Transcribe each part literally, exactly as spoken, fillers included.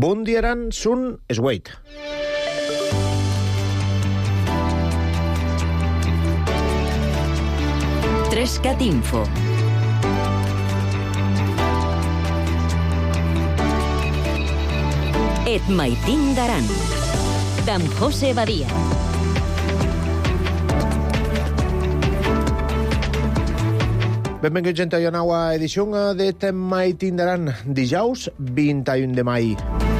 Bundieran sun Sweit. Trescat Info. Et maitin d'aran. D'en José Badia. Benvinguts, gent, a una nova edició de Et maitin d'aran. Dijous, vint-i-un de maig.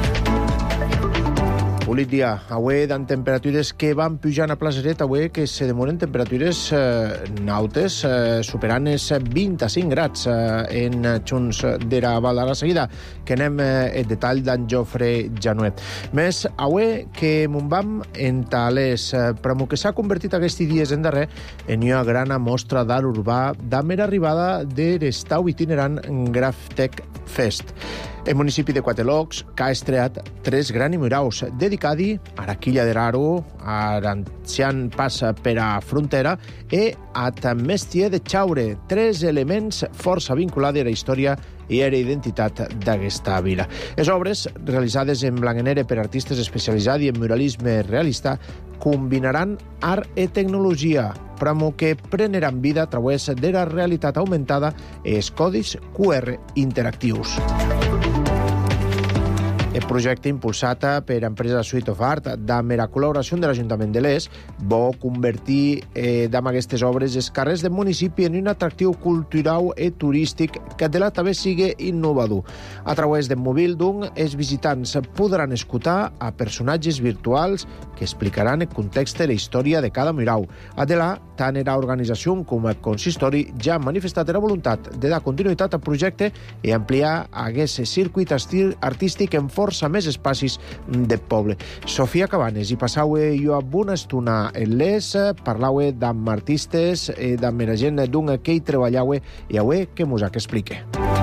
Polit dia. Avui dan temperatures que van pujant a Plaçaret, avui que se demoren temperatures eh, nautes, eh, superant els vint-i-cinc grads eh, en Junts de la Val de la Seguida, que anem eh, el detall d'en Jofre Januet. Més, avui que mon vam entales, eh, però que s'ha convertit aquests dies en darrer en una gran mostra d'art urbà de mera arribada de l'estau itinerant Graftec Fest. El municipi de Quatelocs que ha estreat tres grans muraus dedicats a la quilla de l'Aro, a l'ancian passa per a frontera e a Mestier de Chaure, tres elements força vinculats a la història i a la identitat d'aquesta vila. Les obres, realitzades en blanc i negre per artistes especialitzats en muralisme realista, combinaran art i tecnologia, però que preneran vida a través de la realitat augmentada i els codis Q R interactius. El projecte impulsat per l'empresa Suite of Art, amb la col·laboració de l'Ajuntament de l'Es, vol convertir eh, amb aquestes obres els carrers del municipi en un atractiu cultural i turístic que de la també sigui innovador. A través del mòbil d'un, els visitants podran escoltar a personatges virtuals que explicaran el context i la història de cada mural. Adela, tant la organització com el consistori ja han manifestat la voluntat de dar continuïtat al projecte i ampliar aquest circuit artístic en força més espacis del poble. Sofia Cabanes i passau jo amb una estona en l'Es, parlau d'amb artistes, d'amb la gent d'un que hi treballau i avui que mos ha que explique.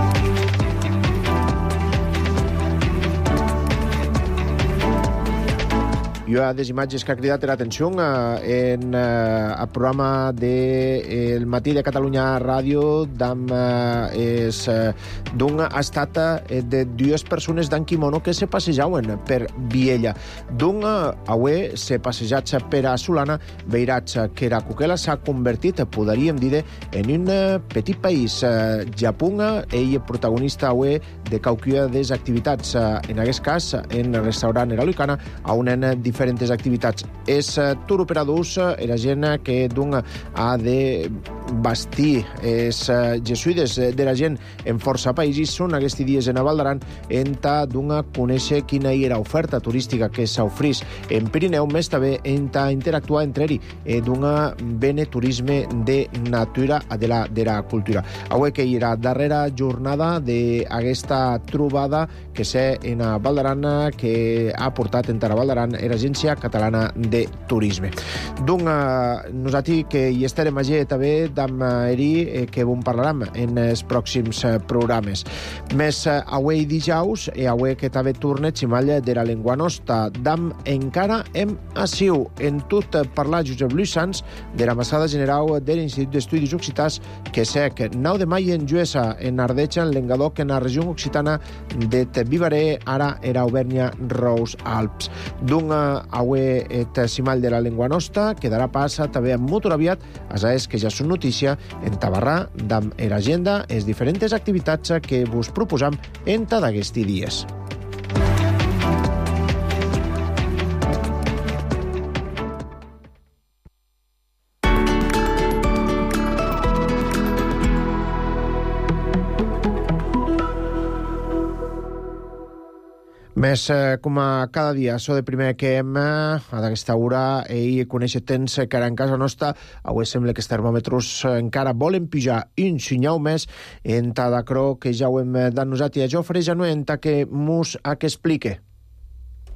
Jo a les imatges que ha cridat l'atenció eh, en eh, el programa de eh, El Matí de Catalunya Ràdio d'amb eh, eh, d'un ha estat eh, de dues persones d'en kimono que se passejaven per Viella. D'un eh, avui se passejats per a Solana, veirats que la Cuquela s'ha convertit, podríem dir, en un eh, petit país. Eh, Japó, ell protagonista avui de qualcuna de les activitats, eh, en aquest cas, en el restaurant Eralicana, on en diferents diferents activitats. És uh, tour operadors, uh, la gent que d'un ha de bastir els uh, jesuïdes de la gent en força països, són aquests dies en Val d'Aran en ta d'un a conèixer quina era oferta turística que s'ofrís en Pirineu, més també en ta interactuar entre ell eh, d'un bene turisme de natura de la, de la cultura. Avui que hi era darrera jornada d'aquesta trobada que sé en Val d'Aran que ha portat en ta Val d'Aran era gent Catalana de Turisme. Doncs eh, nosaltres que hi estarem allà també d'amb eri eh, que en parlarem en els pròxims eh, programes. Més eh, avui dijous i avui que també torna ximalla de la llengua nostra d'amb encara hem assiu en tot parlar Josep Lluís Sans de l'ambassada general de l'Institut d'Estudis Occitans que sé que nou de maig en Lluesa en Ardecha en l'Engadoc en la regió occitana de Vivaré ara era Auvernia Rose Alps. Doncs eh, avui et simal de la llengua nostra quedarà pas també molt aviat a saber que ja són notícia en Tabarrà d'amb l'agenda les diferents activitats que vos proposam en tot aquests dies. Més, eh, com a cada dia, so de primer que hem, a d'aquesta hora, i conèixer temps que ara en casa nostra, avui sembla que els termòmetres encara volen pujar un senyal més en Tadacro, que ja ho hem dat nosaltres a Jofre Januet, que mos ha que explique.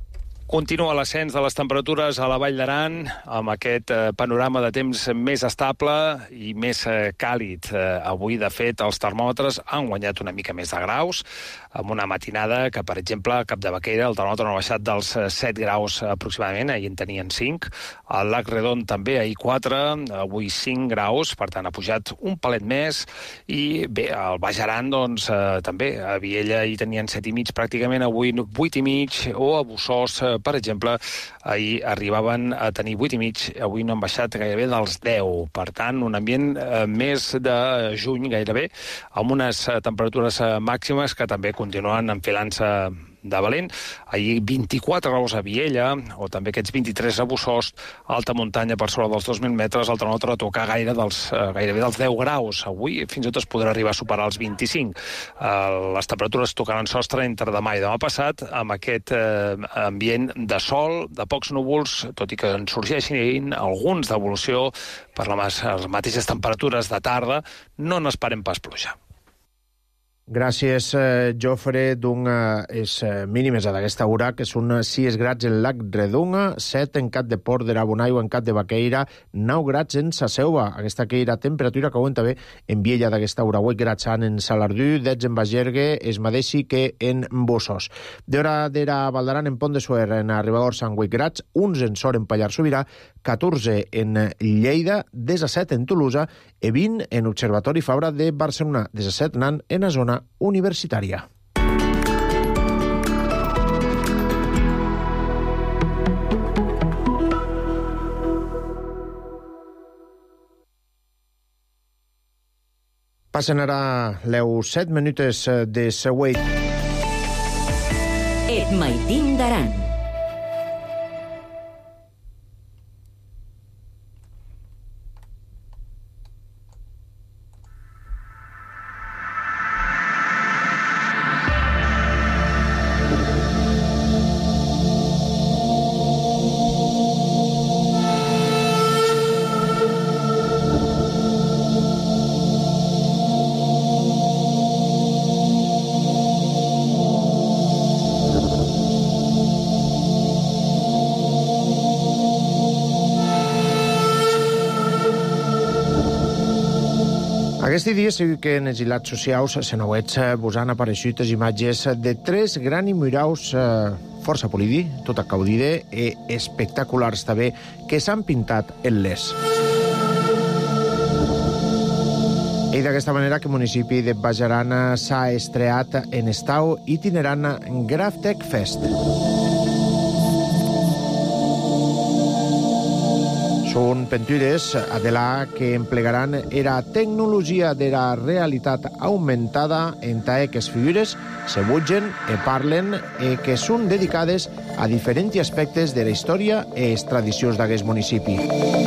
Continua l'ascens de les temperatures a la Vall d'Aran, amb aquest eh, panorama de temps més estable i més eh, càlid. Eh, avui, de fet, els termòmetres han guanyat una mica més de graus, amb una matinada que, per exemple, a Cap de Baqueira el termòmetre ha baixat dels set graus aproximadament, ahir en tenien cinc. Al Lac Redon també, ahir quatre, avui cinc graus, per tant ha pujat un palet més. I bé, al Baix Aran, doncs, eh, també, a Viella hi tenien set i mig pràcticament, avui vuit i mig, o a Bossòs, eh, per exemple, ahir arribaven a tenir vuit i mig, avui no han baixat gairebé dels deu. Per tant, un ambient eh, més de juny gairebé, amb unes eh, temperatures eh, màximes que també continuen enfilant-se de valent. Ahir vint-i-quatre graus a Viella, o també aquests vint-i-tres a Bossòst, alta muntanya per sobre dels dos mil metres, el termòmetre a tocar gaire dels, eh, gairebé dels deu graus. Avui fins i tot es podrà arribar a superar els vint-i-cinc. Eh, les temperatures tocaran sostre entre demà i demà passat, amb aquest eh, ambient de sol, de pocs núvols, tot i que en sorgeixin alguns d'evolució per les mateixes temperatures de tarda, no n'esperem pas pluja. Gràcies, eh, Jofre. D'un eh, és eh, mínimes d'aquesta hora, que són sis grads en Lac Redonga, set en Cap de Port de Rabonai o en Cap de Baqueira, nou grads en Sasseua. Aquesta que era temperatura que aguanta bé en Viella d'aquesta hora, vuit grads en Salardú, deu en Bagergue, es mateixi que en Bossòs. D'hora d'era Valdaran en Pont de Suer, en Arribador, Sant vuit grads, onze en Sor en Pallars Sobirà, catorze en Lleida, disset en Tolosa i vint en Observatori Fabra de Barcelona, disset nan en la zona universitària. Passen ara leu set minutes de següent. Et Maitim d'Aran. Aquest dia sí que en els hilats socials senouets vos han apareixut les imatges de tres grans muraus eh, força polidi, tot acaudide i espectaculars també, que s'han pintat en les. I d'aquesta manera que el municipi de Baix Aran s'ha estreat en estau itinerant Graftec Fest. Són pintures, Adela, que emplegaran era tecnologia de la realitat augmentada en tant que les figures se bugen i parlen i que són dedicades a diferents aspectes de la història i les tradicions d'aquest municipi.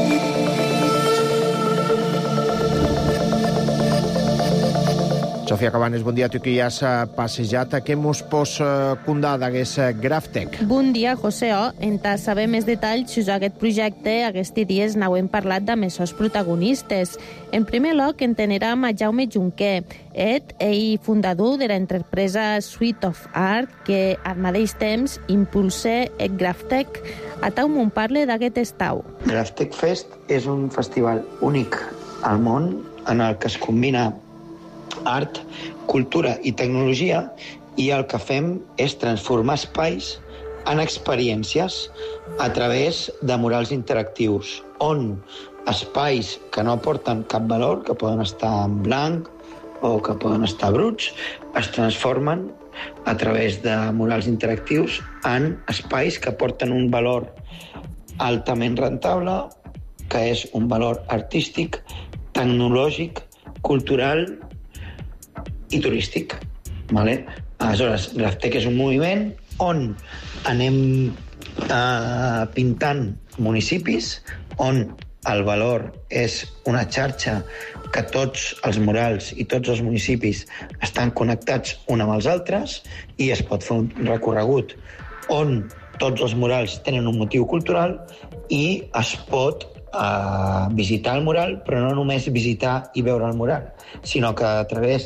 Sofia Cabanes, bon dia. Tu que ja has passejat, què mos pots contar d'aquest Graftec? Bon dia, José. En ta saber més detalls sobre aquest projecte, aquests dies n'hem parlat amb els seus protagonistes. En primer lloc, entenem a Jaume Junquer, ell, ell fundador de l'empresa Suite of Art, que al mateix temps impulsa el Graftec. A tau m'on parle d'aquest estau. Graftec Fest és un festival únic al món en el que es combina art, cultura i tecnologia, i el que fem és transformar espais en experiències a través de murals interactius, on espais que no aporten cap valor, que poden estar en blanc o que poden estar bruts, es transformen a través de murals interactius en espais que aporten un valor altament rentable, que és un valor artístic, tecnològic, cultural i turístic. Vale? Aleshores, Graftec és un moviment on anem eh, pintant municipis, on el valor és una xarxa que tots els murals i tots els municipis estan connectats un amb els altres, i es pot fer un recorregut on tots els murals tenen un motiu cultural i es pot uh, visitar el mural, però no només visitar i veure el mural, sinó que a través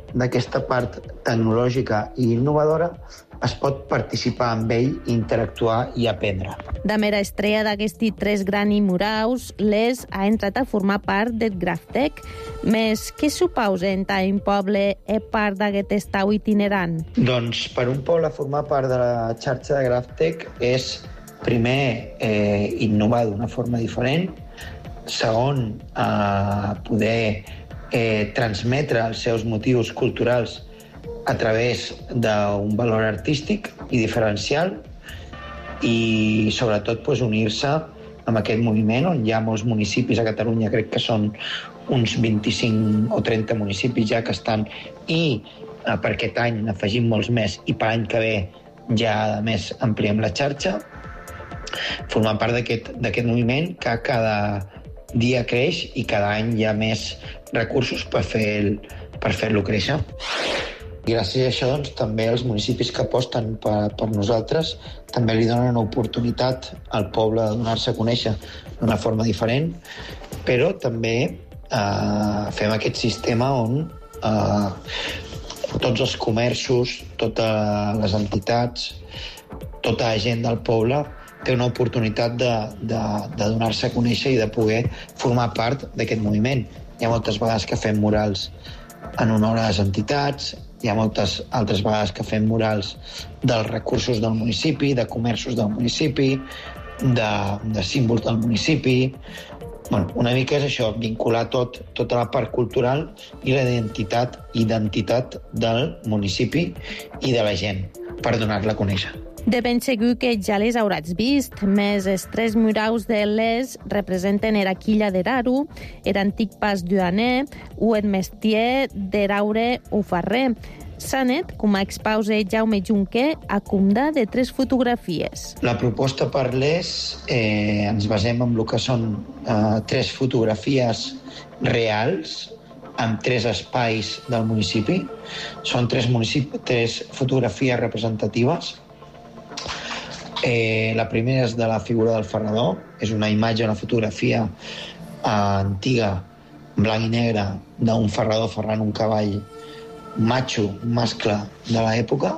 d'aquesta part tecnològica i innovadora, es pot participar amb ell, interactuar i aprendre. De mera estrella d'aquesti tres grans muraus, l'Es ha entrat a formar part del GrafTech. Més, què supausa en un poble és part d'aquest estau itinerant? Doncs per un poble formar part de la xarxa de GrafTech és, primer, eh, innovar d'una forma diferent, segon, eh, poder eh, transmetre els seus motius culturals a través d'un valor artístic i diferencial i, sobretot, pues, unir-se amb aquest moviment on hi ha molts municipis a Catalunya, crec que són uns vint-i-cinc o trenta municipis ja que estan, i eh, per aquest any n'afegim molts més i per l'any que ve ja, a més, ampliem la xarxa, formant part d'aquest d'aquest moviment que cada dia creix i cada any hi ha més recursos per fer per fer-lo créixer. I gràcies a això, doncs, també els municipis que aposten per, per nosaltres també li donen una oportunitat al poble de donar-se a conèixer d'una forma diferent, però també eh, fem aquest sistema on eh, tots els comerços, totes les entitats, tota la gent del poble té una oportunitat de, de, de donar-se a conèixer i de poder formar part d'aquest moviment. Hi ha moltes vegades que fem murals en honor a les entitats, hi ha moltes altres vegades que fem murals dels recursos del municipi, de comerços del municipi, de, de símbols del municipi. Bueno, una mica és això, vincular tot, tota la part cultural i la identitat, identitat del municipi i de la gent per donar-la a conèixer. De ben segur que ja les hauràs vist, més els tres muraus de l'Es representen era quilla d'Eraru, era antic pas duaner, o el mestier d'Eraure o Ferrer. Sanet, com a expause Jaume Junquer, acumda de tres fotografies. La proposta per l'Es eh, ens basem en el que són eh, tres fotografies reals, amb tres espais del municipi. Són tres, municipi, tres fotografies representatives. Eh, la primera és de la figura del ferrador, és una imatge, una fotografia eh, antiga, blanc i negre, d'un ferrador ferrant un cavall macho, mascle de l'època,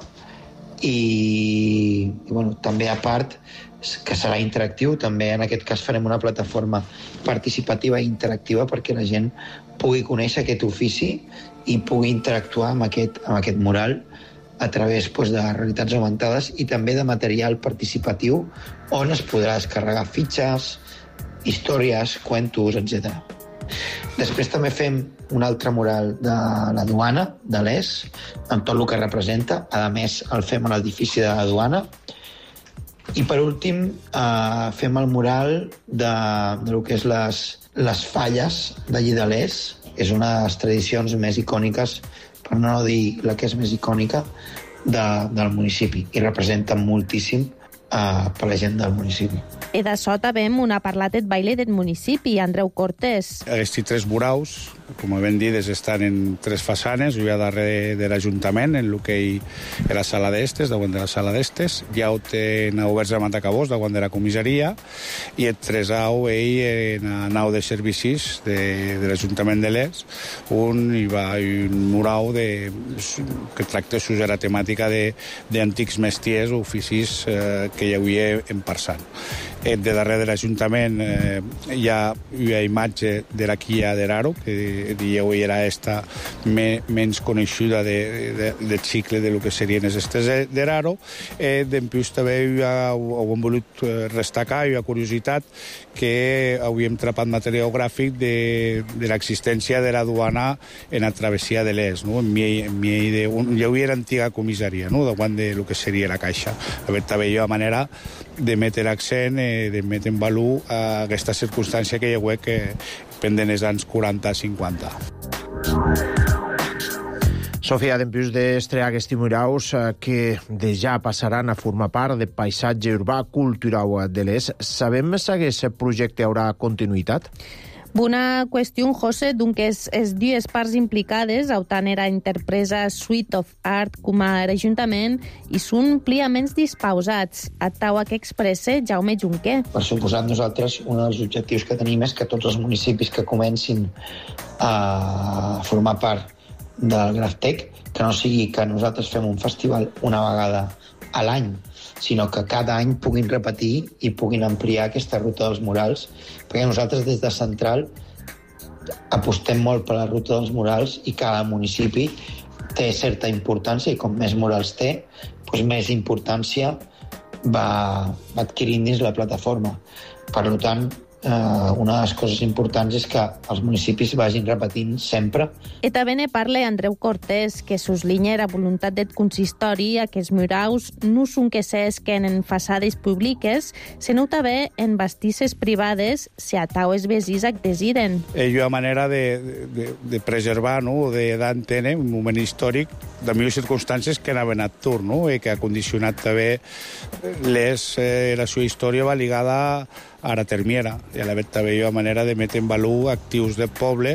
i, i bueno, també a part que serà interactiu, també en aquest cas farem una plataforma participativa i interactiva perquè la gent pugui conèixer aquest ofici i pugui interactuar amb aquest, amb aquest mural a través, doncs, de realitats augmentades i també de material participatiu on es podrà descarregar fitxes, històries, cuentos, etcètera. Després també fem un altre mural de la duana, de l'Es, amb tot el que representa. A més, el fem a l'edifici de la duana. I per últim, eh, fem el mural de, de lo que és les, les falles d'allí de l'Es. És una de les tradicions més icòniques, per no dir la que és més icònica, de, del municipi. I representa moltíssim eh, per la gent del municipi. I de sota veiem una parlatet baile del municipi, Andreu Cortés. Aquests tres muraus, com ben dit, estan en tres façanes, hi ha darrere de l'Ajuntament, en el que hi ha la sala d'estes, davant de la sala d'estes, hi ha en oberts de Matacabós, davant de la comissaria, i el tresau ell en la nau de servicis de, de l'Ajuntament de l'Es, on hi va un murau de, que tracta sobre la temàtica d'antics mestiers o oficis eh, que hi havia en Parsant. De darrere de l'Ajuntament eh, hi, ha, hi ha imatge de la quilla d'Eraro, que dieu era esta me, menys coneixuda de, de, del cicle de lo que serien les estes d'Eraro. Eh, Dempius també hi ha, ho hem volut destacar, hi ha curiositat que havíem trapat material gràfic de, de l'existència de la duana en la travessia de l'Es, no? En mi, en mi de, un, hi havia l'antiga comissaria, no? Davant de lo que seria la caixa. També hi ha manera de metre l'accent, eh, de metre en valor a aquesta circumstància que hi ha que pendent els anys quaranta cinquanta. Sofia, dempius d'estrear aquests muraus eh, que de ja passaran a formar part del paisatge urbà cultural de l'Es, sabem si aquest projecte haurà continuïtat? Bona qüestió, José, donc és, és dues parts implicades, autant era interpresa Suite of Art com a l'Ajuntament, i són pliaments dispausats, a taua que expressa Jaume Junquer. Per suposat, nosaltres, un dels objectius que tenim és que tots els municipis que comencin a formar part del Graftec, que no sigui que nosaltres fem un festival una vegada a l'any, sinó que cada any puguin repetir i puguin ampliar aquesta ruta dels murals, perquè nosaltres des de Central apostem molt per la ruta dels murals i cada municipi té certa importància i com més murals té, doncs més importància va adquirint dins la plataforma. Per tant, eh, una de les coses importants és que els municipis vagin repetint sempre. E també ne parla Andreu Cortés, que suslinha la voluntat del consistori a que els muraus no són que s'esquen en façades públiques, sinó també en bastisses privades si a tau els vesins ac desiren. És una manera de, de, de preservar, no?, de d'entendre un moment històric de millors circumstàncies que anaven a tur, no?, i que ha condicionat també les, eh, la seva història va ligada a la termiera, i a la vegada també hi ha manera de metre en valor actius del poble.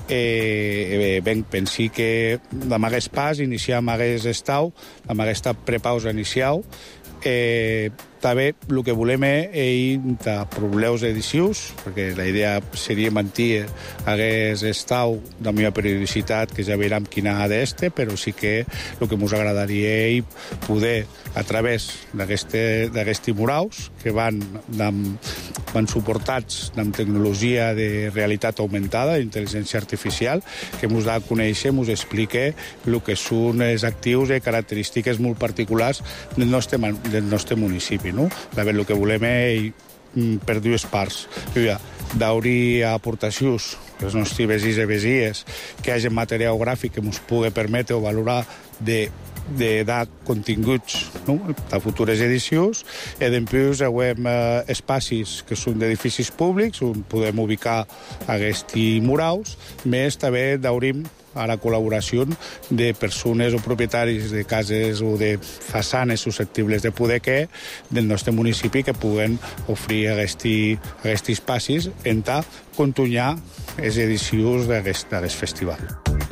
Eh, ben, pensi que d'amagues pas, iniciar amagues estau, amagues prepausa iniciau. Eh, també el que volem és de problemes edicius, perquè la idea seria mantenir hagués estau de la meva periodicitat, que ja veurem quina ha d'este, però sí que el que ens agradaria és poder, a través d'aquests muraus, que van, van suportats amb tecnologia de realitat augmentada, d'intel·ligència artificial, que ens da a conèixer, ens explica el que són els actius i característiques molt particulars del nostre, del nostre municipi. No? La el que volem és per dues parts. D'obrir aportacions als nostres vesins i vesies que hagi material gràfic que ens pugui permetre o valorar de de dar continguts, no?, de futures edicions, i després hem eh, espacis que són d'edificis públics on podem ubicar aquests muraus, més també d'obrim a la col·laboració de persones o propietaris de cases o de façanes susceptibles de poder que del nostre municipi que puguen oferir aquests espacis en ta continuar les edicions d'aquest festival.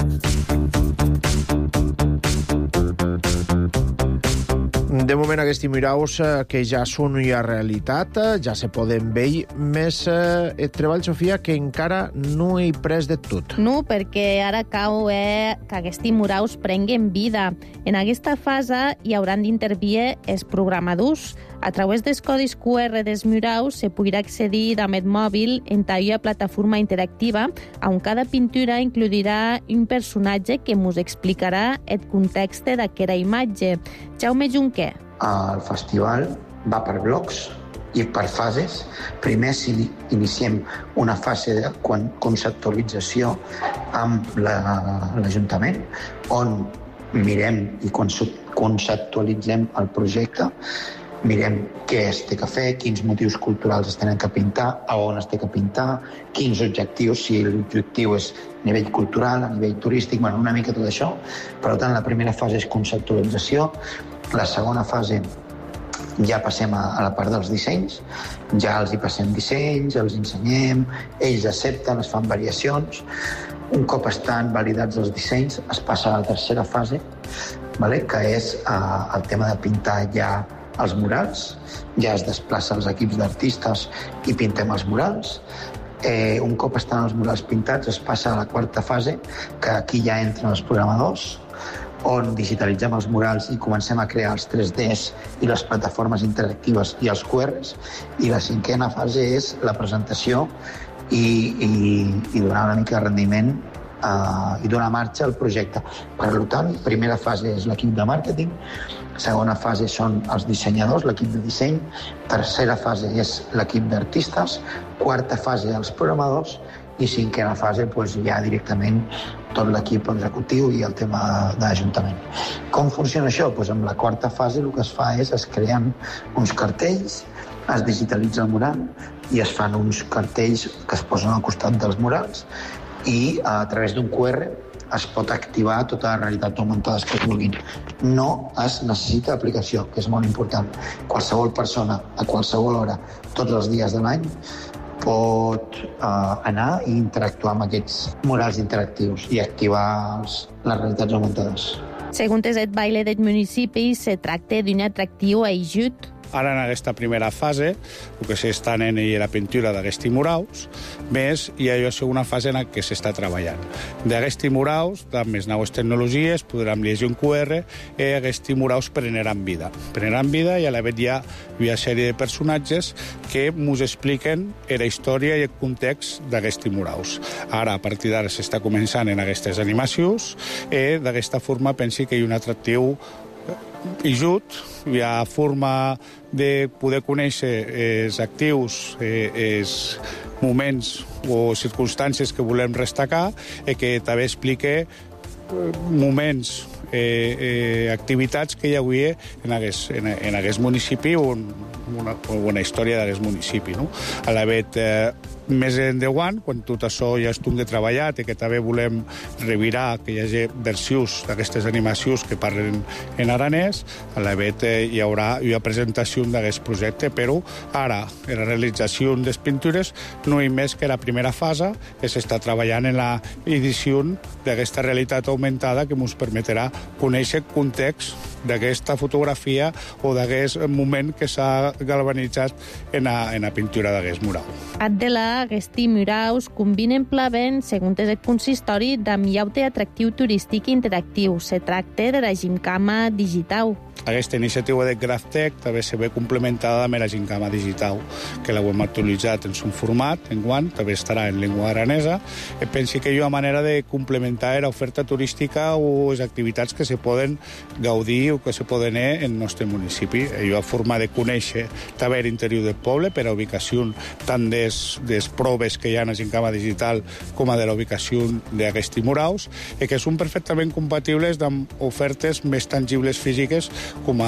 De moment, aquests muraus eh, que ja són ja realitat, eh, ja se poden veure, més eh, el treball, Sofia, que encara no he pres de tot. No, perquè ara cau eh, que aquests muraus prenguen vida. En aquesta fase hi hauran d'intervir els programadors. A través dels codis Q R dels muraus se podrà accedir amb el mòbil en una plataforma interactiva on cada pintura inclourà un personatge que ens explicarà el context d'aquesta imatge. Jaume Junquer. El festival va per blocs i per fases. Primer si iniciem una fase de conceptualització amb l'Ajuntament, on mirem i conceptualitzem el projecte, mirem què es té que fer, quins motius culturals es tenen que pintar, a on es té que pintar, quins objectius, si l'objectiu és a nivell cultural, a nivell turístic, bueno, una mica tot això. Per tant, la primera fase és conceptualització, la segona fase ja passem a la part dels dissenys, ja els hi passem dissenys, els ensenyem, ells accepten, es fan variacions. Un cop estan validats els dissenys, es passa a la tercera fase, vale? Que és eh, el tema de pintar ja els murals, ja es desplaça els equips d'artistes i pintem els murals. Eh, un cop estan els murals pintats, es passa a la quarta fase, que aquí ja entren els programadors, on digitalitzem els murals i comencem a crear els tres Ds i les plataformes interactives i els Q Rs. I la cinquena fase és la presentació i, i, i donar una mica de rendiment eh, i donar marxa al projecte. Per tant, primera fase és l'equip de màrqueting, segona fase són els dissenyadors, l'equip de disseny, tercera fase és l'equip d'artistes, quarta fase els programadors i cinquena fase doncs, ja directament tot l'equip executiu i el tema d'Ajuntament. Com funciona això? Doncs amb la quarta fase el que es fa és es creen uns cartells, es digitalitza el mural i es fan uns cartells que es posen al costat dels murals i a través d'un Q R es pot activar tota la realitat augmentada que es vulguin. No es necessita aplicació, que és molt important. Qualsevol persona, a qualsevol hora, tots els dies de l'any, pot eh, anar i interactuar amb aquests murals interactius i activar els, les realitats augmentades. Segons el baile del municipi, se tracta d'un atractiu aïjut. Ara, en aquesta primera fase, el que s'està en la pintura d'aquests muraus, més hi ha la segona fase en què s'està treballant. D'aquests muraus, amb les noves tecnologies, podrem llegir un Q R i aquests muraus preneran vida. Preneran vida i a la vegada hi ha una sèrie de personatges que ens expliquen la història i el context d'aquests muraus. Ara, a partir d'ara, s'està començant en aquestes animacions i d'aquesta forma pensi que hi ha un atractiu i jut, hi ha forma de poder conèixer els actius, els moments o circumstàncies que volem destacar i que també explique moments, eh, eh, activitats que hi havia en aquest, en, en aquest municipi o en una, o una història d'aquest municipi. No? A la vegada, eh, més endavant, quan tot això ja estum de treballat i que també volem revirar que hi hagi versions d'aquestes animacions que parlen en aranès, a la vegada hi haurà una presentació d'aquest projecte, però ara, en la realització de les pintures, no hi més que la primera fase que s'està treballant en la edició d'aquesta realitat augmentada que ens permetrà conèixer el context d'aquesta fotografia o d'aquest moment que s'ha galvanitzat en la, en la pintura d'aquest mural. Adela, aquests muraus combinen plavent, segons el consistori, amb llaute atractiu turístic interactiu. Se tracta de la gimcama digital. Aquesta iniciativa de GrafTech també se ve complementada amb la gimcama digital, que l'hem actualitzat en son format, en guant, també estarà en llengua aranesa. I pensi que hi ha una manera de complementar l'oferta turística o les activitats que se poden gaudir o que se poden fer en el nostre municipi. Hi ha una forma de conèixer també l'interior del poble per a ubicació tant des, des proves que hi ha en la gimcama digital com a de la ubicació d'aquests muraus i que són perfectament compatibles amb ofertes més tangibles físiques com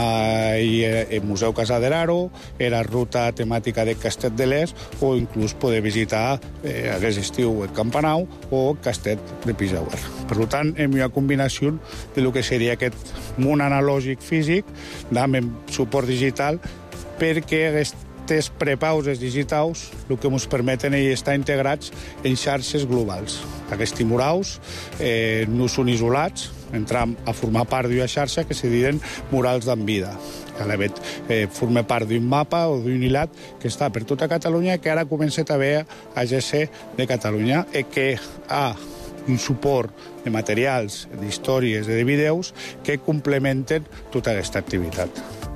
el Museu Casà de l'Aro, la ruta temàtica de Castell de l'Est o inclús poder visitar eh, aquest estiu el Campanau o el Castell de Pisauer. Per tant, hi ha una combinació de lo que seria aquest món analògic físic amb suport digital perquè aquestes prepauses digitals el que ens permeten és estar integrats en xarxes globals. Aquests muraus eh, no són isolats, entram a formar part d'una xarxa que se diuen murals d'en vida. A la vegada eh, forma part d'un mapa o d'un hilat que està per tota Catalunya i que ara comença també a G C de Catalunya i que ha un suport de materials, d'històries i de vídeos que complementen tota aquesta activitat.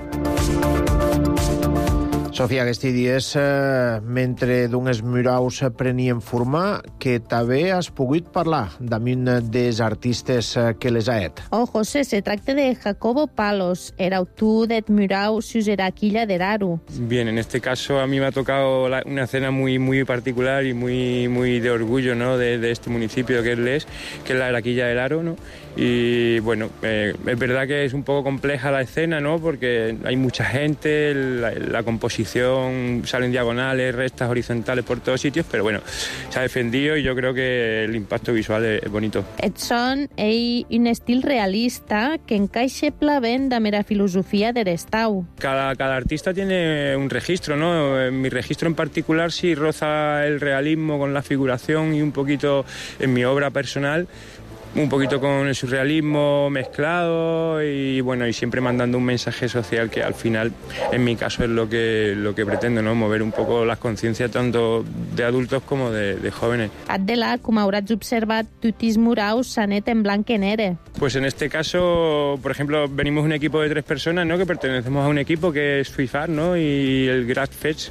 Sofia, aquests dies, eh, mentre d'uns muraus prenien forma, que també has pogut parlar d'un dels artistes que les ha fet. Oh, José, se tracta de Jacobo Palos, el autor del mural Suseraquilla de l'Aro. Bien, en este caso a mí me ha tocado la, una escena muy, muy particular y muy, muy de orgullo, ¿no?, de, de este municipio que es Les, que es la Araquilla del Aro, ¿no? Y bueno, eh, es verdad que es un poco compleja la escena, ¿no?, porque hay mucha gente, la, la composición salen diagonales, rectas, horizontales por todos sitios, pero bueno, se ha defendido y yo creo que el impacto visual es, es bonito. Et son ell un estil realista que encaixa plavent amb la filosofia de l'estau. Cada, cada artista tiene un registro, ¿no? Mi registro en particular sí roza el realismo con la figuración y un poquito en mi obra personal, un poquito con el surrealismo mezclado y bueno, y siempre mandando un mensaje social que al final, en mi caso, es lo que, lo que pretendo, ¿no? Mover un poco las conciencias tanto de adultos como de, de jóvenes. Adela, com hauràs observat, tutis muraus s'han fet en blanc i negre. Pues en este caso, por ejemplo, venimos un equipo de tres personas, ¿no?, que pertenecemos a un equipo que es FIFAR, ¿no?, y el GrafTech.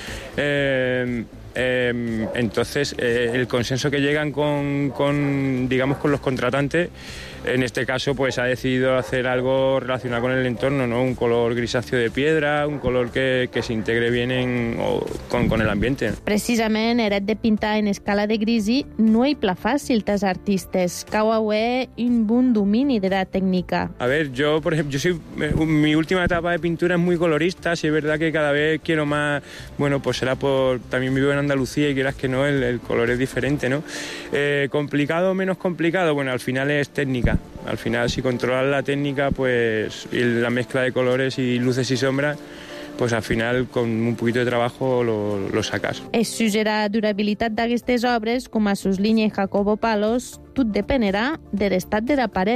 Eh, Eh, entonces, eh, el consenso que llegan con, con, digamos, con los contratantes, en este caso, pues ha decidido hacer algo relacionado con el entorno, ¿no? Un color grisáceo de piedra, un color que, que se integre bien en, o, con, con el ambiente. Precisament, eret de pintar en escala de grisi no hi pla fàcil als artistes. Cau haver un bon domini de la técnica. A ver, yo, por ejemplo, yo soy, mi última etapa de pintura es muy colorista, sí es verdad que cada vez quiero más, bueno, pues será por, también vivo en Andalucía y quieras que no, el, el color es diferente, ¿no? Eh, ¿Complicado o menos complicado? Bueno, al final es técnica. Al final, si controlas la técnica, pues y la mezcla de colores y luces y sombras, pues al final, con un poquito de trabajo, lo, lo sacas. Es sugerà durabilitat d'aquestes obres, com a sus línies Jacobo Palos, tot dependerà de l'estat de la paret.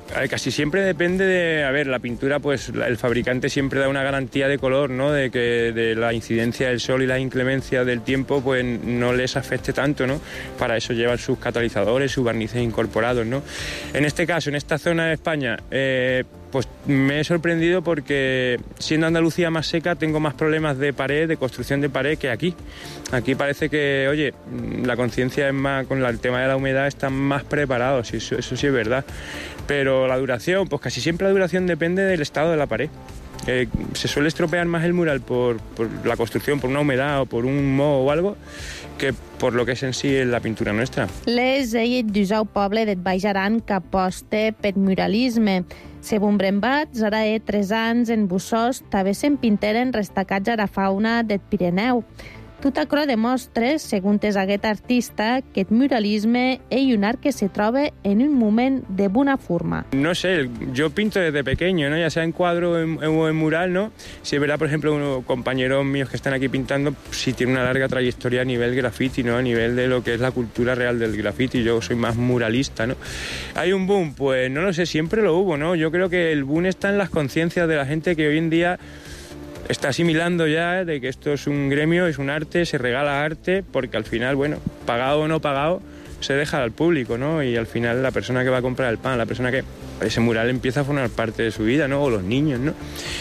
A ver, casi siempre depende de, a ver, la pintura, pues el fabricante siempre da una garantía de color, ¿no? De que de la incidencia del sol y la inclemencia del tiempo, pues no les afecte tanto, ¿no? Para eso llevan sus catalizadores, sus barnices incorporados, ¿no? En este caso, en esta zona de España, eh, pues me he sorprendido porque siendo Andalucía más seca tengo más problemas de pared, de construcción de pared que aquí. Aquí parece que, oye, la conciencia es más, con el tema de la humedad están más preparados, eso, eso sí es verdad. Pero la duración, pues casi siempre la duración depende del estado de la pared. Eh, se suele estropear más el mural por, por la construcción, por una humedad o por un moho o algo, que por lo que és en si la pintura nostra. Les ell d'Usau poble d'eth Baix Aran que aposta per muralisme. Se bon brembats, ara he tres anys en Bussós, també se'n pinteren restacats a la fauna del Pirineu. Tot acro demostra, segons aquest artista, que el muralisme és un art que se troba en un moment de bona forma. No sé, yo pinto desde pequeño, ¿no? Ya sea en cuadro o en, en mural, ¿no? Si es verdad, por ejemplo, unos compañeros míos que están aquí pintando, sí tienen una larga trayectoria a nivel graffiti, ¿no? A nivel de lo que es la cultura real del graffiti. Yo soy más muralista, ¿no? ¿Hay un boom? Pues no lo sé, siempre lo hubo, ¿no? Yo creo que el boom está en las conciencias de la gente que hoy en día está asimilando ya de que esto es un gremio, es un arte, se regala arte, porque al final, bueno, pagado o no pagado, se deja al público, ¿no? Y al final la persona que va a comprar el pan, la persona que... ese mural empieza a formar parte de su vida, ¿no? O los niños, ¿no?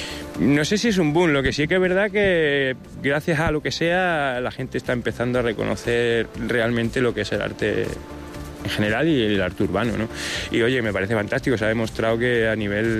No sé si es un boom, lo que sí que es verdad que gracias a lo que sea, la gente está empezando a reconocer realmente lo que es el arte en general y el arte urbano, ¿no? Y oye, me parece fantástico, se ha demostrado que a nivel...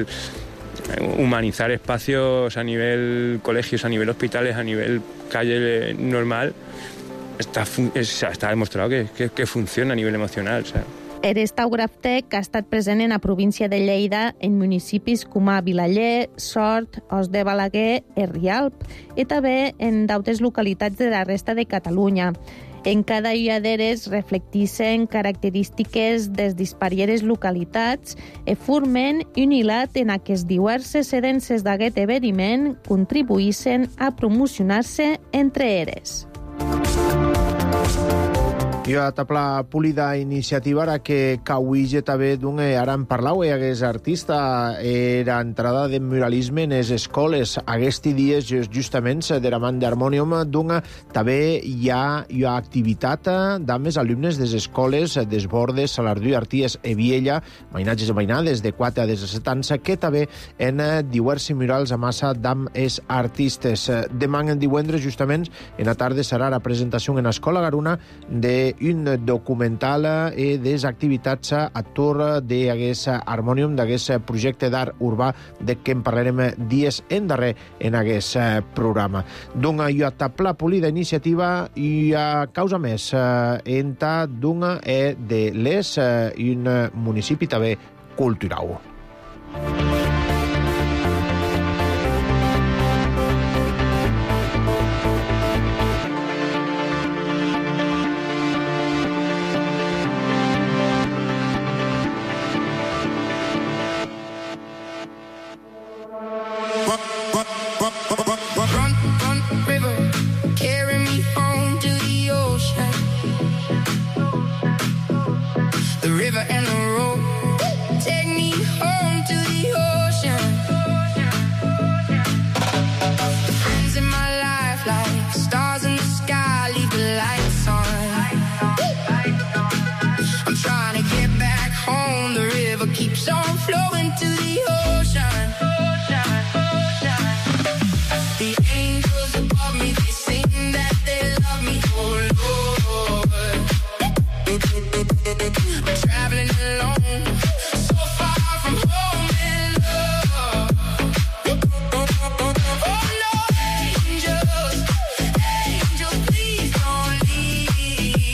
humanizar espacios a nivel colegios, a nivel hospitales, a nivel calle normal, está, está demostrado que, que, que funciona a nivel emocional. O sea. El restaurant ha estat present en la província de Lleida en municipis com a Vilaller, Sort, Os de Balaguer i Rialp, i també en d'altres localitats de la resta de Catalunya. En cada una d'elles reflecteixen característiques des disparieres localitats i formen un hilat en què les diverses herències d'aquest esdeveniment contribueixen a promocionar-se entre elles. I a tapla polida iniciativa ara que cauige també d'un ara en parlau e hagués artista era entrada de muralisme en les escoles aquests dies justament de la man d'Harmonium d'un també hi ha, hi ha activitat d'amb els alumnes des escoles des Bordes, Salardú i Arties e Viella, mainatges i mainades de quatre a disset anys que també en diversos murals a massa d'amb els artistes. Demà en divendres justament en la tarda serà la presentació en l'escola Garuna de un documental i des activitats a tour d'aquest Harmonium, d'aquest projecte d'art urbà de què en parlarem dies endarrer en aquest programa. D'una i a tapla polida iniciativa i a causa més enta d'una e de les un municipi també cultural.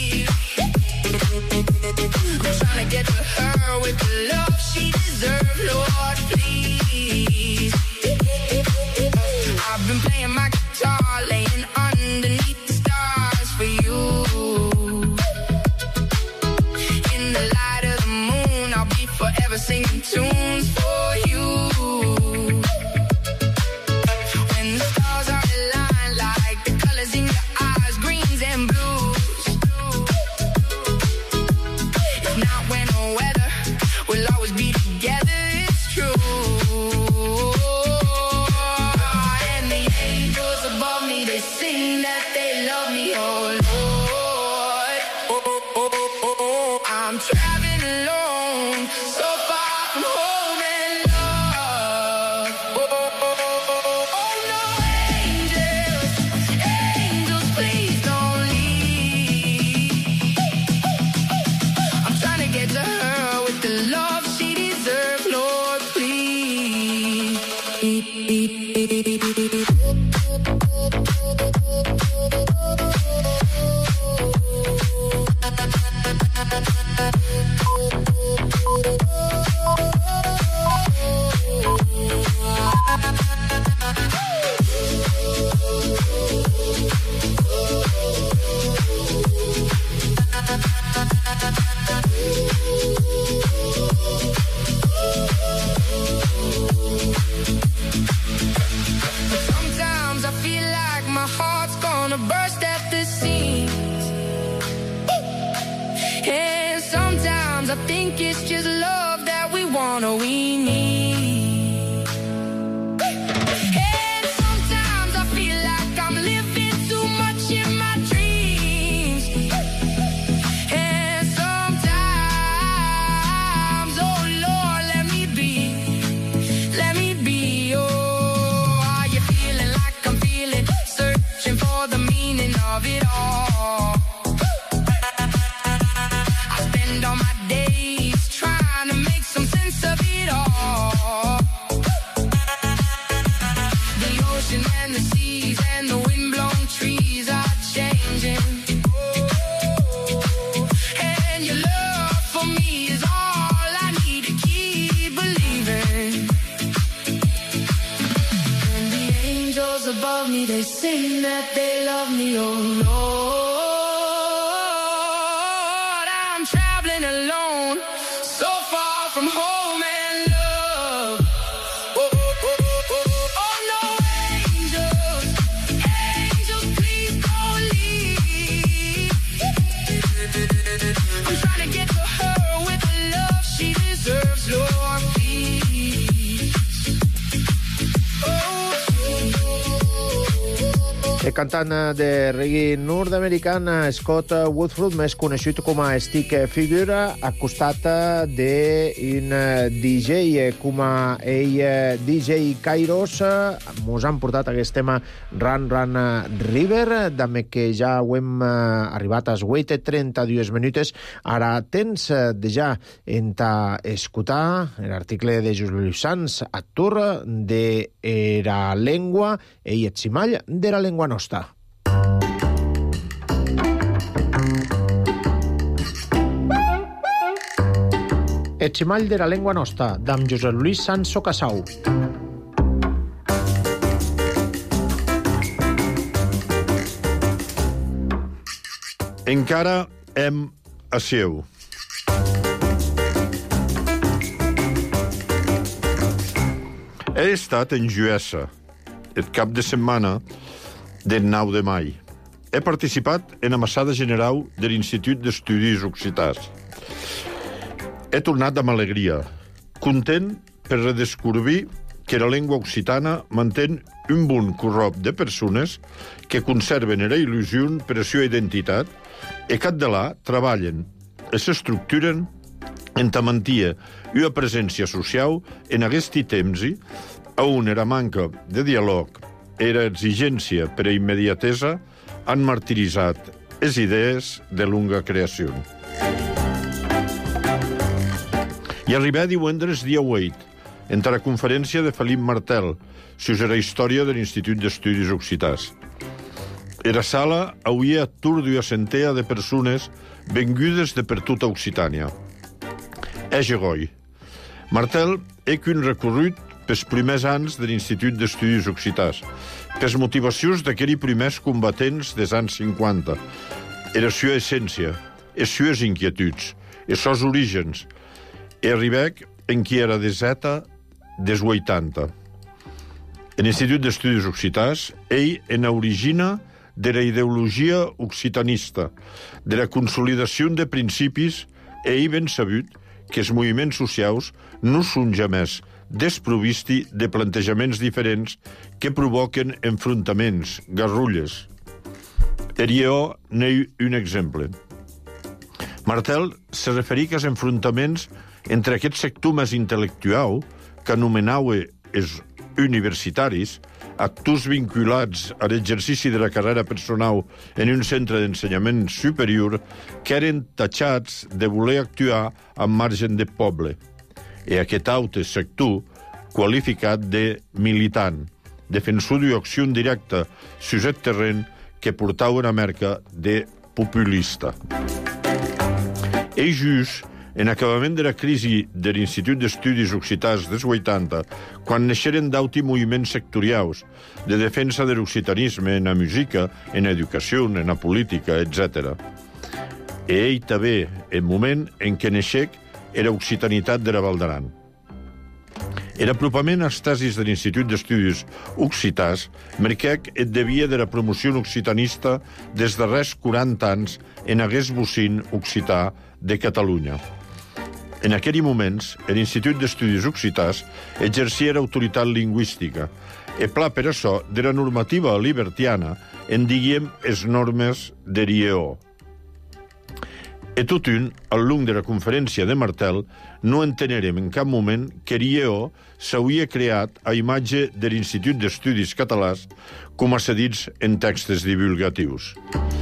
Get to her with the love she deserves. El cantant de reggae nord-american Scott Woodford, més conegut com a Stick Figure, al costat d'un D J com a ell, D J Kairos, mos han portat aquest tema Run Run River, també que ja ho hem arribat a vuit i trenta-dos minutes. Ara tens de ja en ta escoltar l'article de Josep Lluís Sans, actor de la llengua, ell et cimall de la llengua nostra. El cimall de la llengua nostra, d'en Josep Lluís Sans Socasau. Encara hem a seu. He estat en Juessa el cap de setmana del nou de maig. He participat en amassada general de l'Institut d'Estudis Occitans. He tornat amb alegria, content per redescobrir que la llengua occitana manté un bon corrop de persones que conserven la il·lusió per la seva identitat i que de là treballen i s'estructuren en mantenir una presència social en aquest temps on la manca de diàleg i l'exigència per a immediatesa han martiritzat les idees de longa creació. I arribà divendres dia vuit, entre la conferència de Felip Martel sobre la història de l'Institut d'Estudis Occitans. En la sala hi havia atur d'una centena de persones vengudes de per tota Occitània. És goi. Martel és un recorregut pels primers anys de l'Institut d'Estudis Occitans, pels motivacions d'aquells primers combatents dels anys cinquanta, era la seva essència, les seves inquietuds, els seus orígens, i arribec en qui era de zeta des vuitanta. En l'Institut d'Estudis Occitans, ell en origina de la ideologia occitanista, de la consolidació de principis, i ell ben sabut que els moviments socials no són jamés desprovisti de plantejaments diferents que provoquen enfrontaments, garrulles. I jo n'he un exemple. Martel se referia als enfrontaments entre aquest sector més intel·lectual, que anomenava els universitaris, actors vinculats a l'exercici de la carrera personal en un centre d'ensenyament superior, que eren tatxats de voler actuar en margen de poble. I aquest altre sector, qualificat de militant, defensor d'acció directa sus el terreny que portava una marca de populista. I just en acabament de la crisi de l'Institut d'Estudis Occitans dels vuitanta, quan naixeren d'auti moviments sectorials de defensa de l'occitanisme en la música, en l'educació, en la política, etcètera. I ell també, el moment en què naixec era occitanitat de la Val d'Aran. L'apropament als tesis de l'Institut d'Estudis Occitans marquec et devia de la promoció occitanista des darrers quaranta anys en hagués bocín occità de Catalunya. En aquells moments, l'Institut d'Estudis Occitans exercia l'autoritat lingüística, e pla per això de la normativa libertiana en diguem les normes de l'I E O. E tot un, al long de la conferència de Martel, no entenerem en cap moment que l'I E O s'hauria creat a imatge de l'Institut d'Estudis Catalans, com a cedits en textos divulgatius.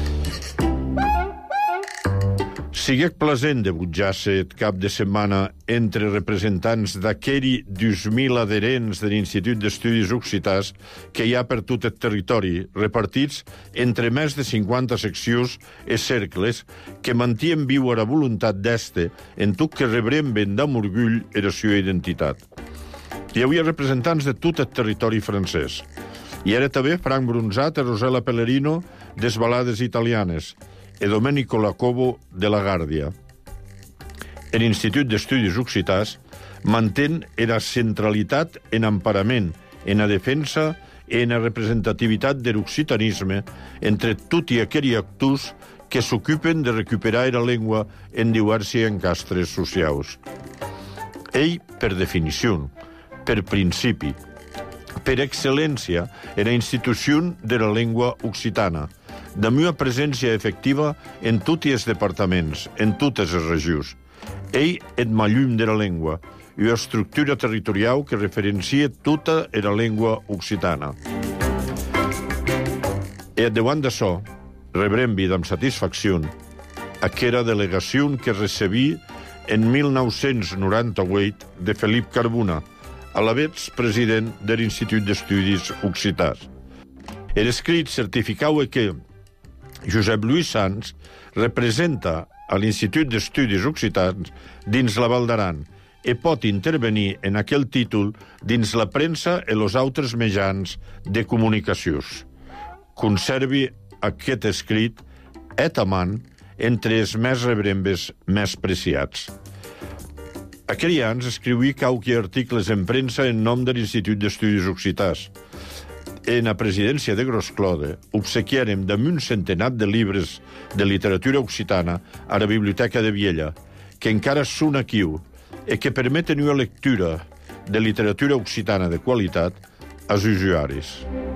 Siguec plasent de butjar-se el cap de setmana entre representants d'aquells dos mil adherents de l'Institut d'Estudis Occitans que hi ha per tot el territori, repartits entre més de cinquanta seccions i cercles que mantien viu la voluntat d'este en tot que rebremben amb orgull i la seva identitat. Hi havia representants de tot el territori francès. Hi era també Frank Brunzat i Rosella Pellerino des balades italianes, e Domenico Lacovo de la Guàrdia. L'Institut d'Estudis Occitans mantén la centralitat en emparament, en la defensa i en la representativitat de l'occitanisme entre tots aquells actors que s'ocupen de recuperar la llengua en diversos encastres socials. Ell, per definició, per principi, per excel·lència, era institució de la llengua occitana, de meva presència efectiva en tots els departaments, en totes les regions. Ell et mallum de la llengua i una estructura territorial que referencia tota la llengua occitana. E davant d'això, rebrem amb satisfacció aquella delegació que recebí en mil nou-cents noranta-vuit de Felip Carbona, a la vegada president de l'Institut d'Estudis Occitans. L'escrit certificava que Josep Lluís Sans representa a l'Institut d'Estudis Occitans dins la Val d'Aran i pot intervenir en aquell títol dins la premsa i els altres mitjans de comunicacions. Conservi aquest escrit et amant entre els més rebrembes més preciats. Aquell any escriví qualques articles en premsa en nom de l'Institut d'Estudis Occitans. En la presidència de Grosclode obsequiarem damunt un centenar de llibres de literatura occitana a la Biblioteca de Viella, que encara són aquí i que permeten una lectura de literatura occitana de qualitat als usuaris.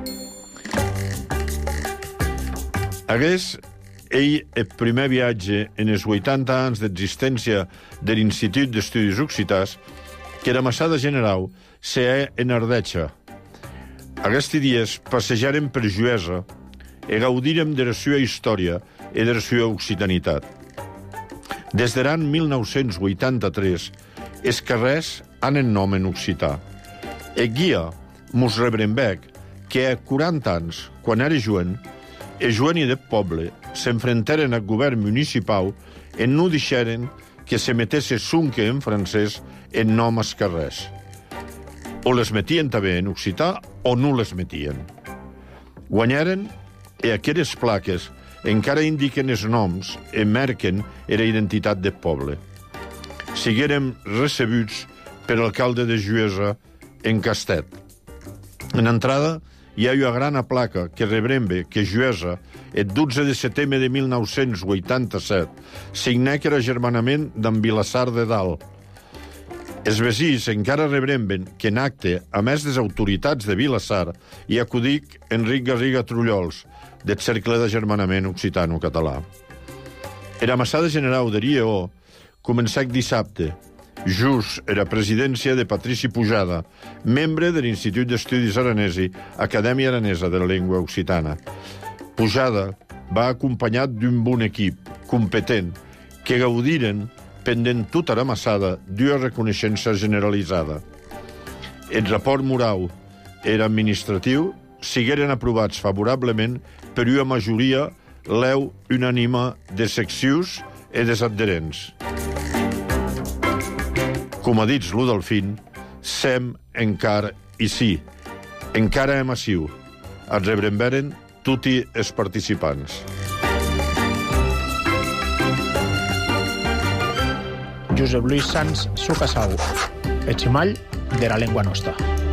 Hagués ell el primer viatge en els vuitanta anys d'existència de l'Institut d'Estudis Occitans que la Massada General s'ha en Ardetxa. Aquests dies passejarem per Juesa i gaudirem de la seva història i de la seva occitanitat. Des de l'any mil nou-cents vuitanta-tres, els carrers han el nom en occità. El guia mos rebrembec que a quaranta anys, quan era jovent, els jovenys del poble s'enfrontaren al govern municipal i no deixaren que se metesse sunque en francès en nom als carrers. O les metien també en occità o no les metien. Guanyaren i aquelles plaques encara indiquen els noms i marquen la identitat del poble. Siguérem recebuts per l'alcalde de Juesa en Castet. En entrada hi ha una gran placa que rebrembe que Juesa, el dotze de setembre de mil nou-cents vuitanta-set, signec el agermanament d'en Vilassar de Dalt. Els vecins encara rebremben que en acte, a més des autoritats de Vilassar, hi acudic Enric Garriga Trullols, del Cercle d'Agermanament Occitano-Català. La Massada General de l'I E O començac dissabte, just a la presidència de Patrici Pujada, membre de l'Institut d'Estudis Aranesi, Acadèmia Aranesa de la Llengua Occitana. Pujada va acompanyat d'un bon equip, competent, que gaudiren pendent tota la Massada d'una reconeixença generalitzada. el rapport moral era administratiu, sigueren aprovats favorablement per una majoria leu unànima de seccions i des adherents. Com ha dit lo Delfín, sem encara i sí, encara és massiu. Es rebremberen tutti els participants. Josep Luis Sans Sucasau, el ximall de la llengua nostra.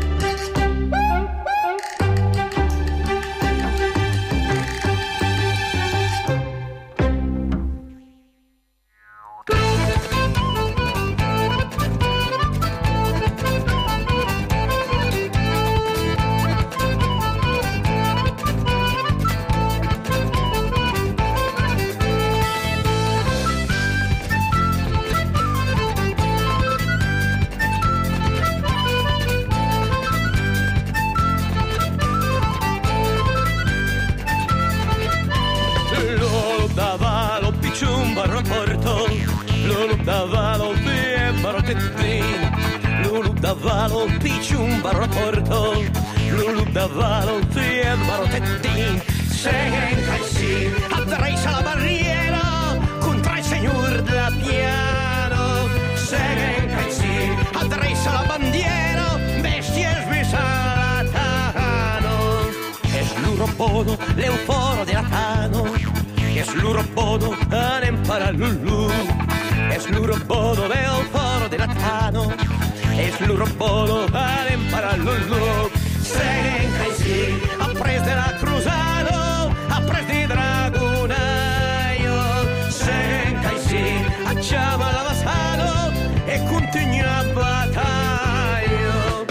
Davalo, picium barroporto, l'ulup davalo, tiem barrotettin, seguen caixí, atreis a la barriera, contra el senyor de la piano, seguen caixí, atreis a la bandiera, bestias besalatano, es l'uropodo, l'euforo de la Tano, es l'uropodo, anem para l'ulu, es l'uropodo, l'euforo de la Tano, és l'uropodo, anem para l'ulu. Seguen caixí, après de la cruzado, après de Dragonaio. Seguen caixí, achava l'avassado e continua batallo.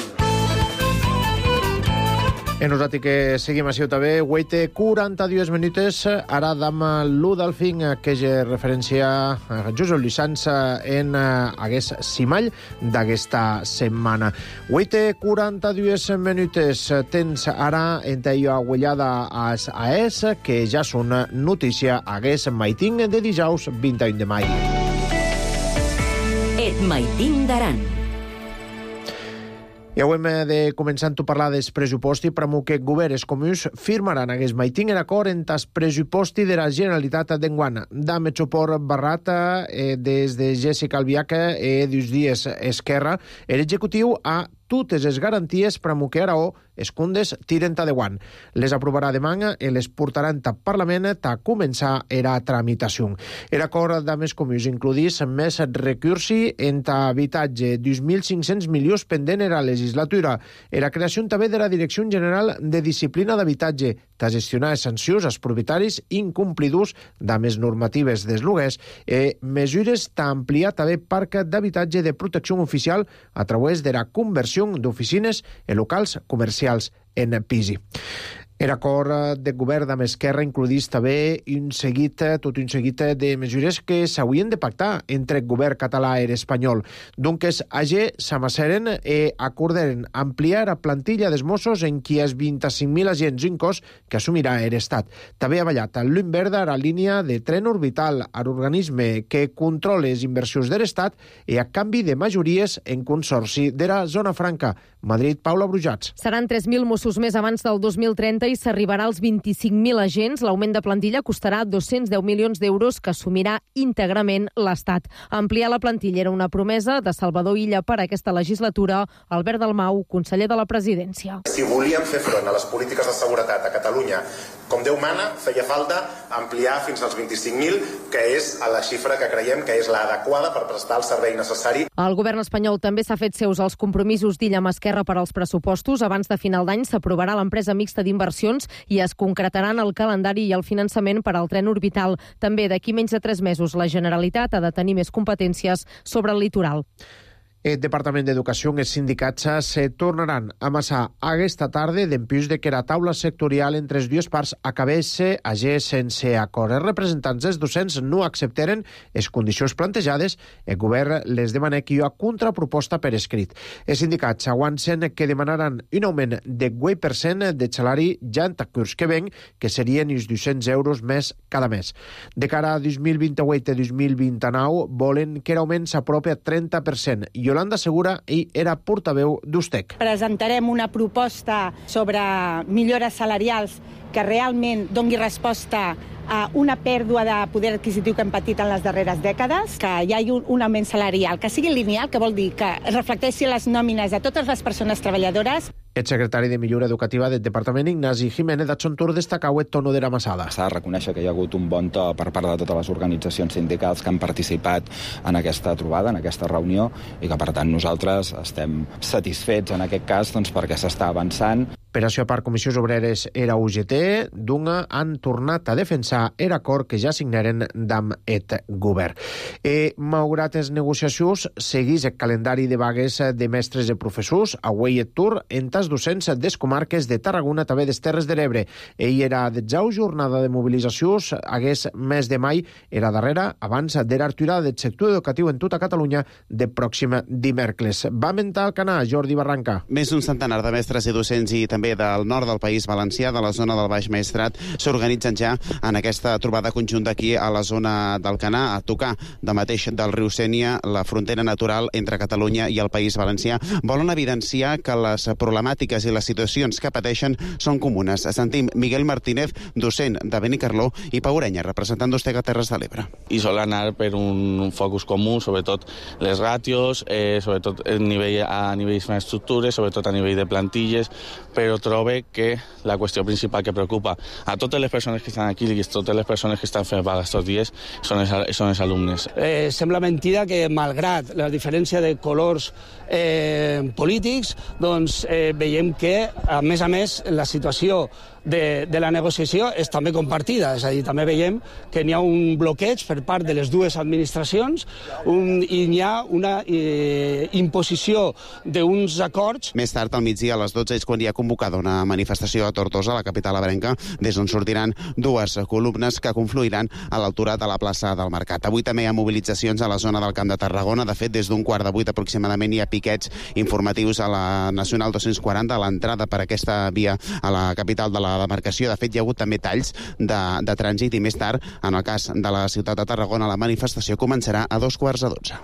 E nosaltres que seguim a Ceuta B, huete quaranta-dues minutes, ara dam l'u del fin, que és referència a Josep Luis Sans en aquest cimall d'aquesta setmana. Huete quaranta-dues minutes, tens ara en teio aguellada als A E S, que ja és una notícia aquest maitín de dijous vint-i-un de maig. Et maitín d'Aran. I avui hem de començar a parlar dels pressuposti per que governs comuns firmaran aquest maitín en acord entre els pressuposti de la Generalitat d'enguany. Dame suport barrata eh, des de Jessica Albiaca i eh, dos dies Esquerra. L'executiu ha totes les garanties per que Aragó els cundes tiren ta de guant. Les aprovarà demà i les portaran al Parlament a començar la tramitació. L'acord de més comuns includís més recursi en habitatge, dos mil cinc-cents milions pendent en la legislatura, la creació també de la Direcció General de Disciplina d'Habitatge, de gestionar les sancions als propietaris incomplidors de més normatives dels lloguers i mesures d'ampliar també parc d'habitatge de protecció oficial a través de la conversió d'oficines i locals comercials en pisi. L'acord de govern amb Esquerra includís també un seguit, tot un seguit de mesures que s'haurien de pactar entre el govern català i l'espanyol. Donc, allà s'amasseren i acordaren ampliar la plantilla dels Mossos en qui els vint-i-cinc mil agents un cos que assumirà l'Estat. També ha ballat a llum verda a la línia de tren orbital, a l'organisme que controla les inversions de l'Estat i a canvi de majories en consorci de la Zona Franca. Madrid, Paula Brujats. Seran tres mil Mossos més abans del dos mil trenta i s'arribarà als vint-i-cinc mil agents. L'augment de plantilla costarà dos-cents deu milions d'euros que assumirà íntegrament l'Estat. Ampliar la plantilla era una promesa de Salvador Illa per a aquesta legislatura. Albert Dalmau, conseller de la Presidència. Si volíem fer front a les polítiques de seguretat a Catalunya com Déu mana, feia falta ampliar fins als vint-i-cinc mil, que és la xifra que creiem que és l'adequada per prestar el servei necessari. El govern espanyol també s'ha fet seus els compromisos d'Illa amb Esquerra per als pressupostos. Abans de final d'any s'aprovarà l'empresa mixta d'inversions i es concretaran el calendari i el finançament per al tren orbital. També d'aquí menys de tres mesos la Generalitat ha de tenir més competències sobre el litoral. El Departament d'Educació i els sindicats se tornaran a amassar aquesta tarda d'empús de que la taula sectorial entre les dues parts acabés allà sense acord. Els representants dels docents no acceptaren les condicions plantejades. El govern les demana que hi ha contraproposta per escrit. Els sindicats aguanten que demanaran un augment de vuit per cent de salari ja en curs que ven, que serien uns dos-cents euros més cada mes. De cara a dos mil vint-i-vuit i dos mil vint-i-nou volen que l'augment s'apropi a trenta per cent i Yolanda Segura i era portaveu d'Ustec. Presentarem una proposta sobre millores salarials que realment dongui resposta a una pèrdua de poder adquisitiu que hem patit en les darreres dècades, que hi hagi un, un augment salarial, que sigui lineal, que vol dir que reflecteixi les nòmines de totes les persones treballadores. El secretari de Millora Educativa del Departament, Ignasi Jiménez Atxontur, destacau el tono de la massada. S'ha de reconèixer que hi ha hagut un bon to per part de totes les organitzacions sindicals que han participat en aquesta trobada, en aquesta reunió, i que, per tant, nosaltres estem satisfets en aquest cas doncs, perquè s'està avançant. Per això, per Comissions Obreres era U G T, d'una han tornat a defensar l'acord que ja signaren d'am et govern. E, malgrat les negociacions, seguís el calendari de vagues de mestres i professors, avui et tur, en tas docents des comarques de Tarragona, també des Terres de l'Ebre. Ell era de jau jornada de mobilitzacions, hagués mes de mai, era darrera, abans de l'arturada del sector educatiu en tota Catalunya de pròxim dimecres. Va mentar el canà, Jordi Barranca. Més d'un centenar de mestres i docents i també del nord del País Valencià, de la zona del Baix Maestrat, s'organitzen ja en aquesta trobada conjunta aquí a la zona del Canà, a tocar de mateix del riu Sénia, la frontera natural entre Catalunya i el País Valencià. Volen evidenciar que les problemàtiques i les situacions que pateixen són comunes. Sentim Miguel Martínez, docent de Benicarló, i Pau Orenya, representant d'Ustec a Terres de l'Ebre. I sol anar per un focus comú, sobretot les ràtios, eh, sobretot a nivell, a nivell d'infraestructures, sobretot a nivell de plantilles, però trobe que la qüestió principal que preocupa a totes les persones que estan aquí i a totes les persones que estan fent vaga aquests dies són els, són els alumnes. Eh, sembla mentida que, malgrat la diferència de colors eh, polítics, doncs eh, veiem que, a més a més, la situació de, de la negociació és també compartida, és a dir, també veiem que n'hi ha un bloqueig per part de les dues administracions un, i n'hi ha una eh, imposició d'uns acords. Més tard, al migdia, a les dotze, és quan hi ha convocada una manifestació a Tortosa, la capital ebrenca, des d'on sortiran dues columnes que confluiran a l'altura de la plaça del Mercat. Avui també hi ha mobilitzacions a la zona del Camp de Tarragona. De fet, des d'un quart de vuit aproximadament hi ha piquets informatius a la Nacional dos-cents quaranta, a l'entrada per aquesta via a la capital de la demarcació. De fet, hi ha hagut també talls de, de trànsit i més tard, en el cas de la ciutat de Tarragona, la manifestació començarà a dos quarts de dotze.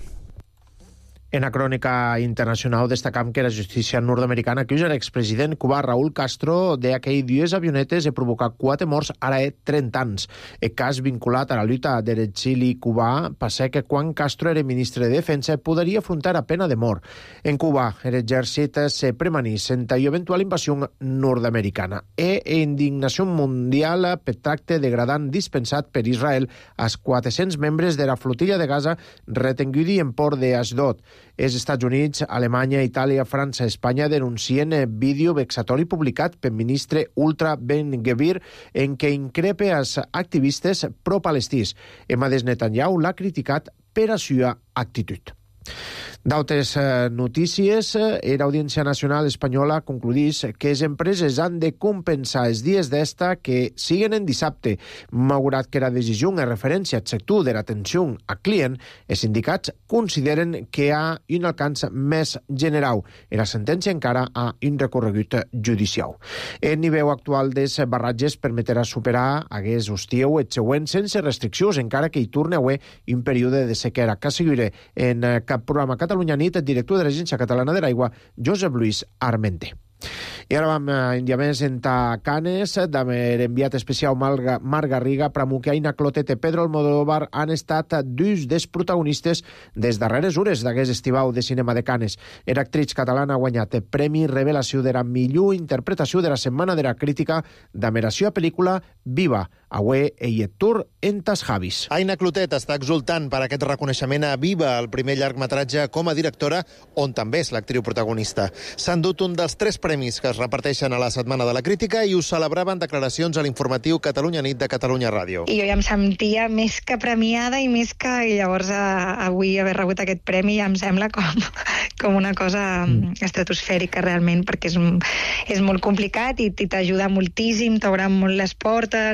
En la crònica internacional destacam que la justícia nord-americana acusa l'expresident cubà Raúl Castro de que dues avionetes he provocat quatre morts ara he trenta anys. El cas vinculat a la lluita de l'exili cubà passa que quan Castro era ministre de Defensa podria afrontar a pena de mort. En Cuba, l'exèrcit se premanís en la eventual invasió nord-americana. E indignació mundial per tracte degradant dispensat per Israel als quatre-cents membres de la flotilla de Gaza retenguda en port d'Asdod. Els Estats Units, Alemanya, Itàlia, França, Espanya denuncien vídeo vexatori publicat pel ministre Ultra Ben-Gvir en què increpa els activistes pro-palestins. Emades Netanyahu l'ha criticat per a seva actitud. D'altres eh, notícies, eh, l'Audiència Nacional Espanyola concludís que les empreses han de compensar els dies d'esta que siguen en dissabte. Malgrat que la decisió en referència al sector de l'atenció al client, els sindicats consideren que hi ha un alcance més general. I la sentència encara ha un recorregut judicial. El nivell actual dels barratges permetrà superar hagués hostiu el següent sense restriccions, encara que hi torni a haver un període de sequera. Que seguiré en cap programa Catalunya Nit, el director de l'Agència Catalana de l'Aigua, Josep Luis Armente. I ara vam un dia més en Canes, d'haver enviat especial Marc Garriga, Pramucaina, Clotet i Pedro Almodóvar han estat dos dels protagonistes des darreres hores d'aquest estivau de cinema de Canes. L'actriz catalana ha guanyat el Premi Revelació de la millor interpretació de la Setmana de la Crítica d'Ameració a pel·lícula Viva, avui i et tour en Tas Javis. Aina Clotet està exultant per aquest reconeixement a Viva, el primer llargmetratge com a directora, on també és l'actriu protagonista. S'ha endut un dels tres premis que es reparteixen a la Setmana de la Crítica i ho celebraven declaracions a l'informatiu Catalunya Nit de Catalunya Ràdio. I jo ja em sentia més que premiada i més que... I llavors a, avui haver rebut aquest premi ja em sembla com, com una cosa mm. estratosfèrica realment, perquè és, és molt complicat i, i t'ajuda moltíssim, t'obre molt les portes, ens està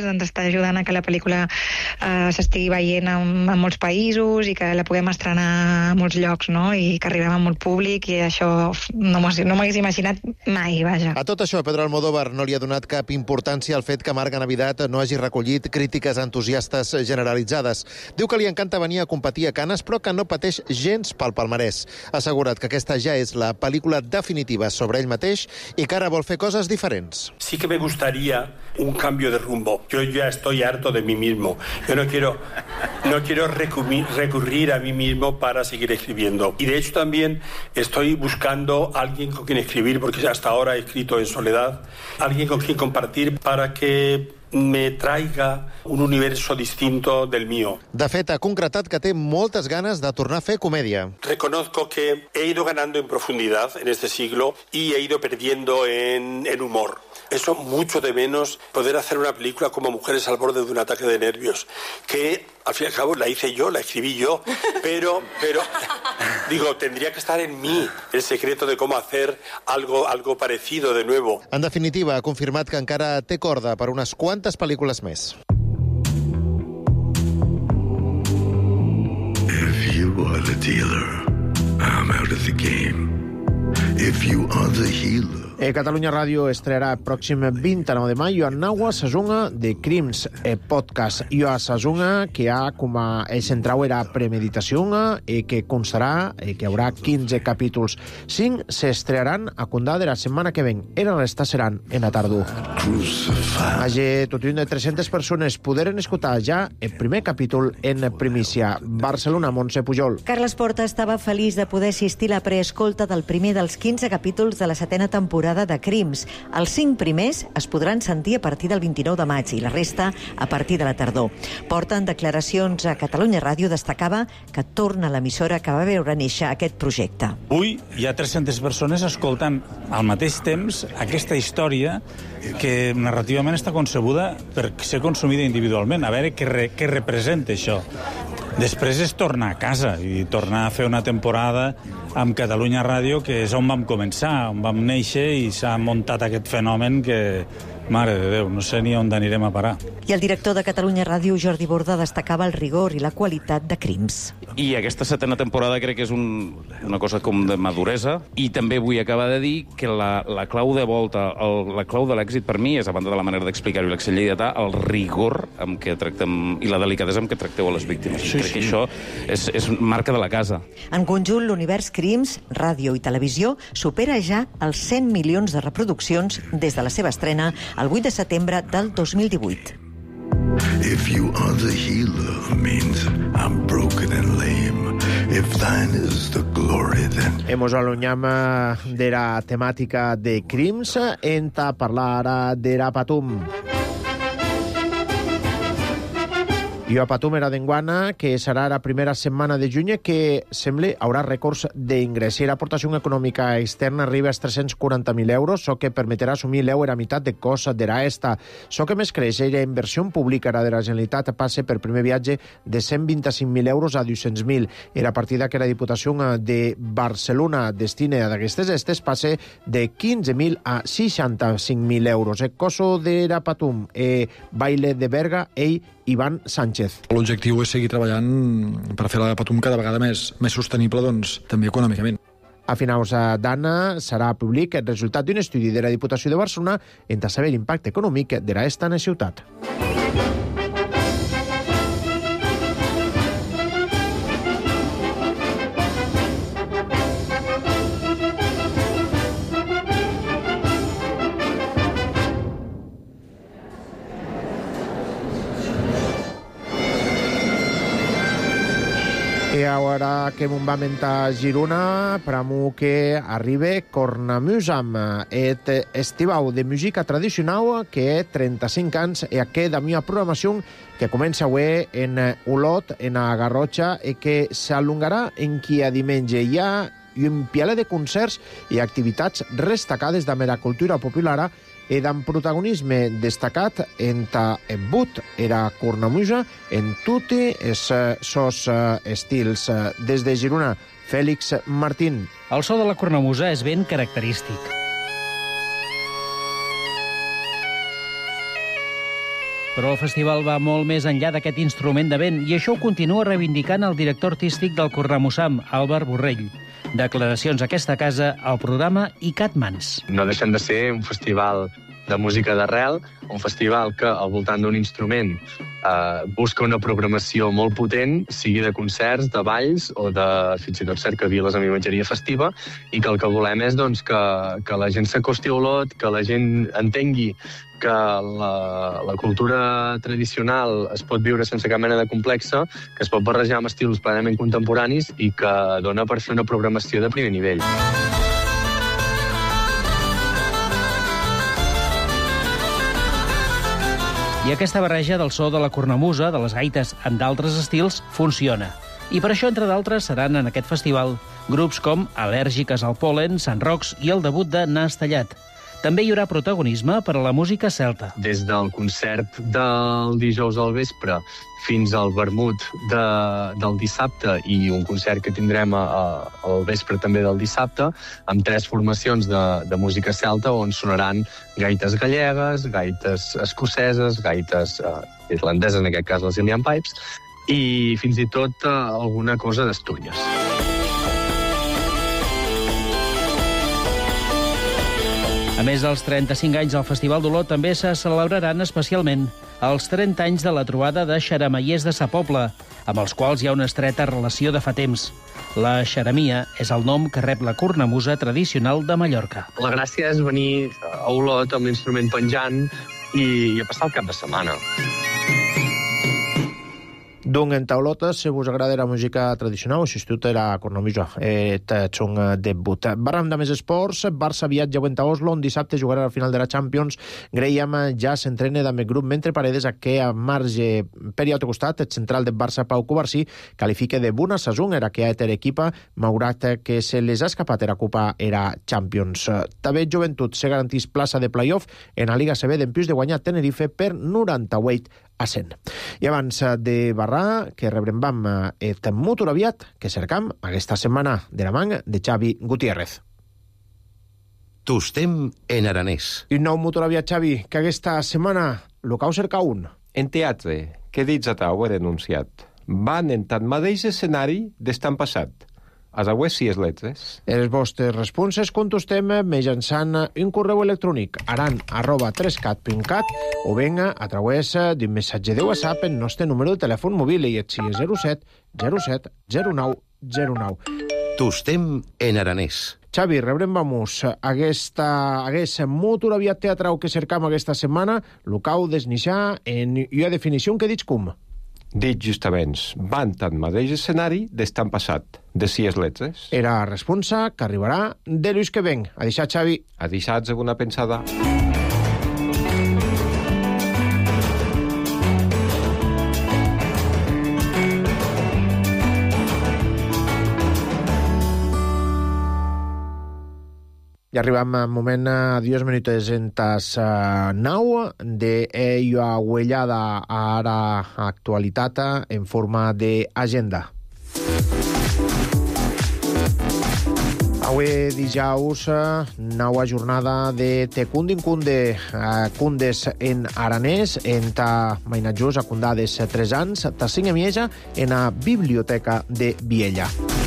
està ajudant a que la pel·lícula eh, s'estigui veient en, en molts països i que la puguem estrenar a molts llocs, no? I que arribem a molt públic, i això no m'ho no m'hagués imaginat mai, vaja. A tot això, Pedro Almodóvar no li ha donat cap importància al fet que Marga Navidad no hagi recollit crítiques entusiastes generalitzades. Diu que li encanta venir a competir a Canes, però que no pateix gens pel palmarès. Ha assegurat que aquesta ja és la pel·lícula definitiva sobre ell mateix i que ara vol fer coses diferents. Sí que me gustaría un cambio de rumbo. Yo ya estoy harto de mí mismo. Yo no quiero, no quiero recurrir, recurrir a mí mismo para seguir escribiendo. Y de hecho también estoy buscando a alguien con quien escribir, porque hasta ahora he escrito en soledad, alguien con quien compartir para que me traiga un universo distinto del mío. De fet, ha concretat que té moltes ganes de tornar a fer comèdia. Reconozco que he ido ganando en profundidad en este siglo y he ido perdiendo en, en humor. Eso mucho de menos poder hacer una película como Mujeres al borde de un ataque de nervios, que al fin y al cabo la hice yo, la escribí yo, pero, pero digo, tendría que estar en mí el secreto de cómo hacer algo, algo parecido de nuevo. En definitiva, ha confirmat que encara té corda per unes quantes pel·lícules més. If you are the dealer, I'm out of the game. If you are the healer, E Catalunya Ràdio estrearà el pròxim vint-i-nou de maio a naua sazonga de Crims, e podcast. I a sazonga que ha com a el central era premeditació e que constarà e que haurà quinze capítols. Cinc s'estrearan a condà de la setmana que ven. E la resta seran en la tardor. Hagi tot un de tres-centes persones poderen escoltar ja el primer capítol en primícia. Barcelona, Montse Pujol. Carles Porta estava feliç de poder assistir a la preescolta del primer dels quinze capítols de la setena temporada de Crims. Els cinc primers es podran sentir a partir del vint-i-nou de maig i la resta a partir de la tardor. Porta, en declaracions a Catalunya Ràdio, destacava que torna a l'emissora que va veure néixer aquest projecte. Avui hi ha tres-centes persones escoltant al mateix temps aquesta història que narrativament està concebuda per ser consumida individualment, a veure què, re, què representa això. Després és tornar a casa i tornar a fer una temporada amb Catalunya Ràdio, que és on vam començar, on vam néixer, i s'ha muntat aquest fenomen que, mare de Déu, no sé ni on anirem a parar. I el director de Catalunya Ràdio, Jordi Borda, destacava el rigor i la qualitat de Crims. I aquesta setena temporada crec que és un, una cosa com de maduresa, i també vull acabar de dir que la, la clau de volta, el, la clau de l'èxit per mi és, a banda de la manera d'explicar-ho i l'accent lleidatà, el rigor amb què tractem i la delicadesa amb què tracteu a les víctimes. Sí, crec sí. que això és, és marca de la casa. En conjunt, l'univers Crims, ràdio i televisió, supera ja els cent milions de reproduccions des de la seva estrena el vuit de setembre del dos mil divuit. if you are the healer, means I'm broken and lame. If thine is the glory, then... Hemos allunyam de la temàtica de Crims enta parlar ara de la Patum. I a Patum era d'enguana, que serà la primera setmana de juny, que sembla haurà rècords d'ingrés. I l'aportació econòmica externa arriba als tres-cents quaranta mil euros, so que permetrà assumir l'eu era meitat de cost de la esta. So que més creix, la inversió pública de la Generalitat passa per primer viatge de cent vint-i-cinc mil euros a dos-cents mil. I la partida que la Diputació de Barcelona destina d'aquestes estes passa de quinze mil a seixanta-cinc mil euros. El coso de la Patum, eh, Baile de Berga, ell Ivan Sánchez. L'objectiu és seguir treballant per fer la Patum cada vegada més, més sostenible, doncs, també econòmicament. A finals d'any serà públic el resultat d'un estudi de la Diputació de Barcelona en saber l'impacte econòmic de l'esta en la ciutat. I ara que m'ho va mentar Girona, pramu que arriba Cornamusam, et estivau de música tradicional que trenta-cinc anys e que da mia programació que comença avui en Olot, en a Garrotxa, i que s'allongarà en qui a diumenge. Hi ha un pialet de concerts i activitats destacades de la cultura popular e d'en protagonisme destacat en ta embut era cornamusa en tutti es sos estils. Des de Girona, Fèlix Martín. El so de la cornamusa és ben característic. Però el festival va molt més enllà d'aquest instrument de vent i això ho continua reivindicant el director artístic del Cornamussam, Àlvar Borrell. Declaracions a aquesta casa al programa ICAT Mans. No deixen de ser un festival de música d'arrel, un festival que al voltant d'un instrument eh, busca una programació molt potent, sigui de concerts, de balls o de fins i tot cercaviles amb imatgeria festiva, i que el que volem és doncs, que, que la gent s'acosti a Olot, que la gent entengui que la, la cultura tradicional es pot viure sense cap mena de complexa, que es pot barrejar amb estils plenament contemporanis i que dona per fer una programació de primer nivell. I aquesta barreja del so de la cornamusa, de les gaites amb d'altres estils, funciona. I per això, entre d'altres, seran en aquest festival grups com Al·lèrgiques al Pol·len, Sant Rocs i el debut de Nas Tallat. També hi haurà protagonisme per a la música celta. Des del concert del dijous al vespre fins al vermut de, del dissabte i un concert que tindrem a, a, al vespre també del dissabte, amb tres formacions de, de música celta on sonaran gaites gallegues, gaites escoceses, gaites eh, irlandeses, en aquest cas les Ilian Pipes, i fins i tot eh, alguna cosa d'Astúries. A més dels trenta-cinc anys del Festival d'Olot, també se celebraran especialment els trenta anys de la trobada de xarameiers de Sa Pobla, amb els quals hi ha una estreta relació de fa temps. La xaramia és el nom que rep la cornamusa tradicional de Mallorca. La gràcia és venir a Olot amb l'instrument penjant i, i a passar el cap de setmana. Donc, en taulota, si vos agrada la música tradicional, si tu era cornamusa, et son debut. Barram de més esports, Barça viatja a Oslo, on dissabte jugarà a la final de la Champions. Graham ja s'entrena amb el grup, mentre Paredes, a que a marge per i altre costat, el central de Barça, Pau Covarsí, qualifica de bona saison era que ha eter equipa, malgrat que se les ha escapat era Copa era Champions. També Joventut se garantís plaça de playoff en la Liga C B d'en plus de guanyar Tenerife per noranta-vuit a cent. I abans de barrar, que rebrem vam et motor aviat, que cercam aquesta setmana de la manga de Xavi Gutiérrez. Tostem en aranès. I un nou motor aviat, Xavi, que aquesta setmana lo cau cerca un. En teatre, que dits a tau he denunciat, van en tant mateix escenari d'estan passat. A aues si es letres. Els vostres responses contestem mitjançant un correu electrònic aran arroba trescat punt cat o venga a través d'un missatge de WhatsApp en nostre número de telèfon mòbil i et si és zero set zero set zero nou zero nou. Tostem en aranès. Xavi, rebrem vamos aquesta hagués motor aviat teatral que cercam aquesta setmana, lo cau desnixar en una definició que dits com? Dit justament, van tant mateix escenari d'estan passat, de si es letres. Era responsa que arribarà de Lluís que ven. A deixar, Xavi. A deixar alguna pensada. I arribam al moment a diez minutos en tas uh, nau de ella huellada ara actualitat en forma d'agenda. Avui dijous, nova jornada de Te Cundin Cunde, uh, Cundes en aranès, en ta mainatjos a Cundades tres anys, ta cinc a Mieja en a Biblioteca de Viella.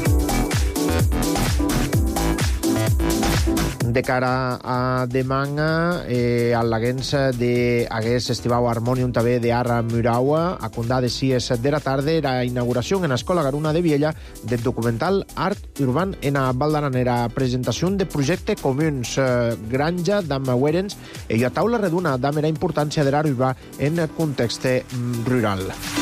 De cara a demà, eh, al laguens de Agués Estivau Harmonium també de Arra Muraua, a Condà de sis de la tarda, la inauguració en l'Escola Garuna de Viella del documental Art Urban en a Val d'Aran, era presentació de projecte comuns eh, granja d'Amma Werens i a taula reduna d'Amma la importància de l'art urbà en el context rural.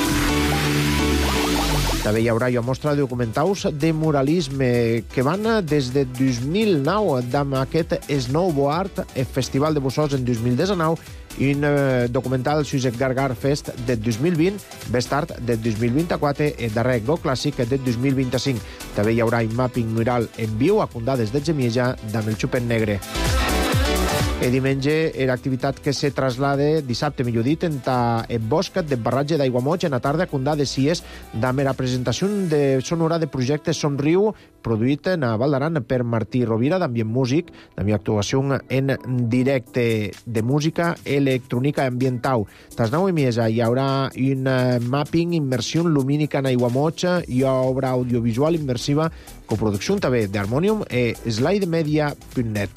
També hi haurà una mostra de documentaus de muralisme que van des de dos mil nou amb aquest Snowboard, el Festival de Bussols en dos mil dinou, i un eh, documental Suset Gargar Fest de dos mil vint, Bestart de dos mil vint-i-quatre, el darrer Go Clàssic de dos mil vint-i-cinc. També hi haurà un mapping mural en viu a Condades de Gemieja d'Amel Xupent Negre. E diumenge era activitat que se traslade dissabte, millor dit, en ta e boscat de barratge d'Aiguamoig en la tarda condà de Cies damb era presentació de sonora de projecte Somriu produït en Val d'Aran per Martí Rovira, d'ambient músic, d'ambient actuació en directe de música electrònica ambiental. Tas nou i miesa hi haurà un mapping, immersió lumínica en Aiguamoig i obra audiovisual immersiva, coproducció també d'Harmonium e slidemedia punt net.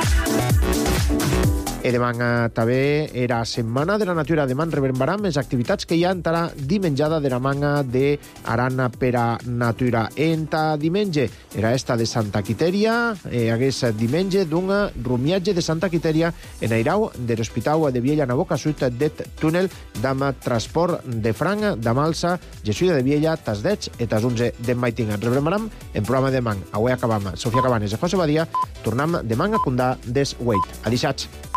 E demà també era Setmana de la Natura. Demà rebrembaram les activitats que hi ha entrà dimenjada de la manga de Arana per a Natura. Enta diumenge era esta de Santa Quiteria, eh, hagués diumenge d'un rumiatge de Santa Quiteria en airau de l'Hospital de Viella na boca sud det túnel d'ama transport de Franga, de Malsa, Jesuïda de Viella, tas dets e tas onze de Maitinga. Rebrembaram en programa de demà. Avui acabam. Sofia Cabanes i José Badia. Tornam demà a condar des Wait. Adixats.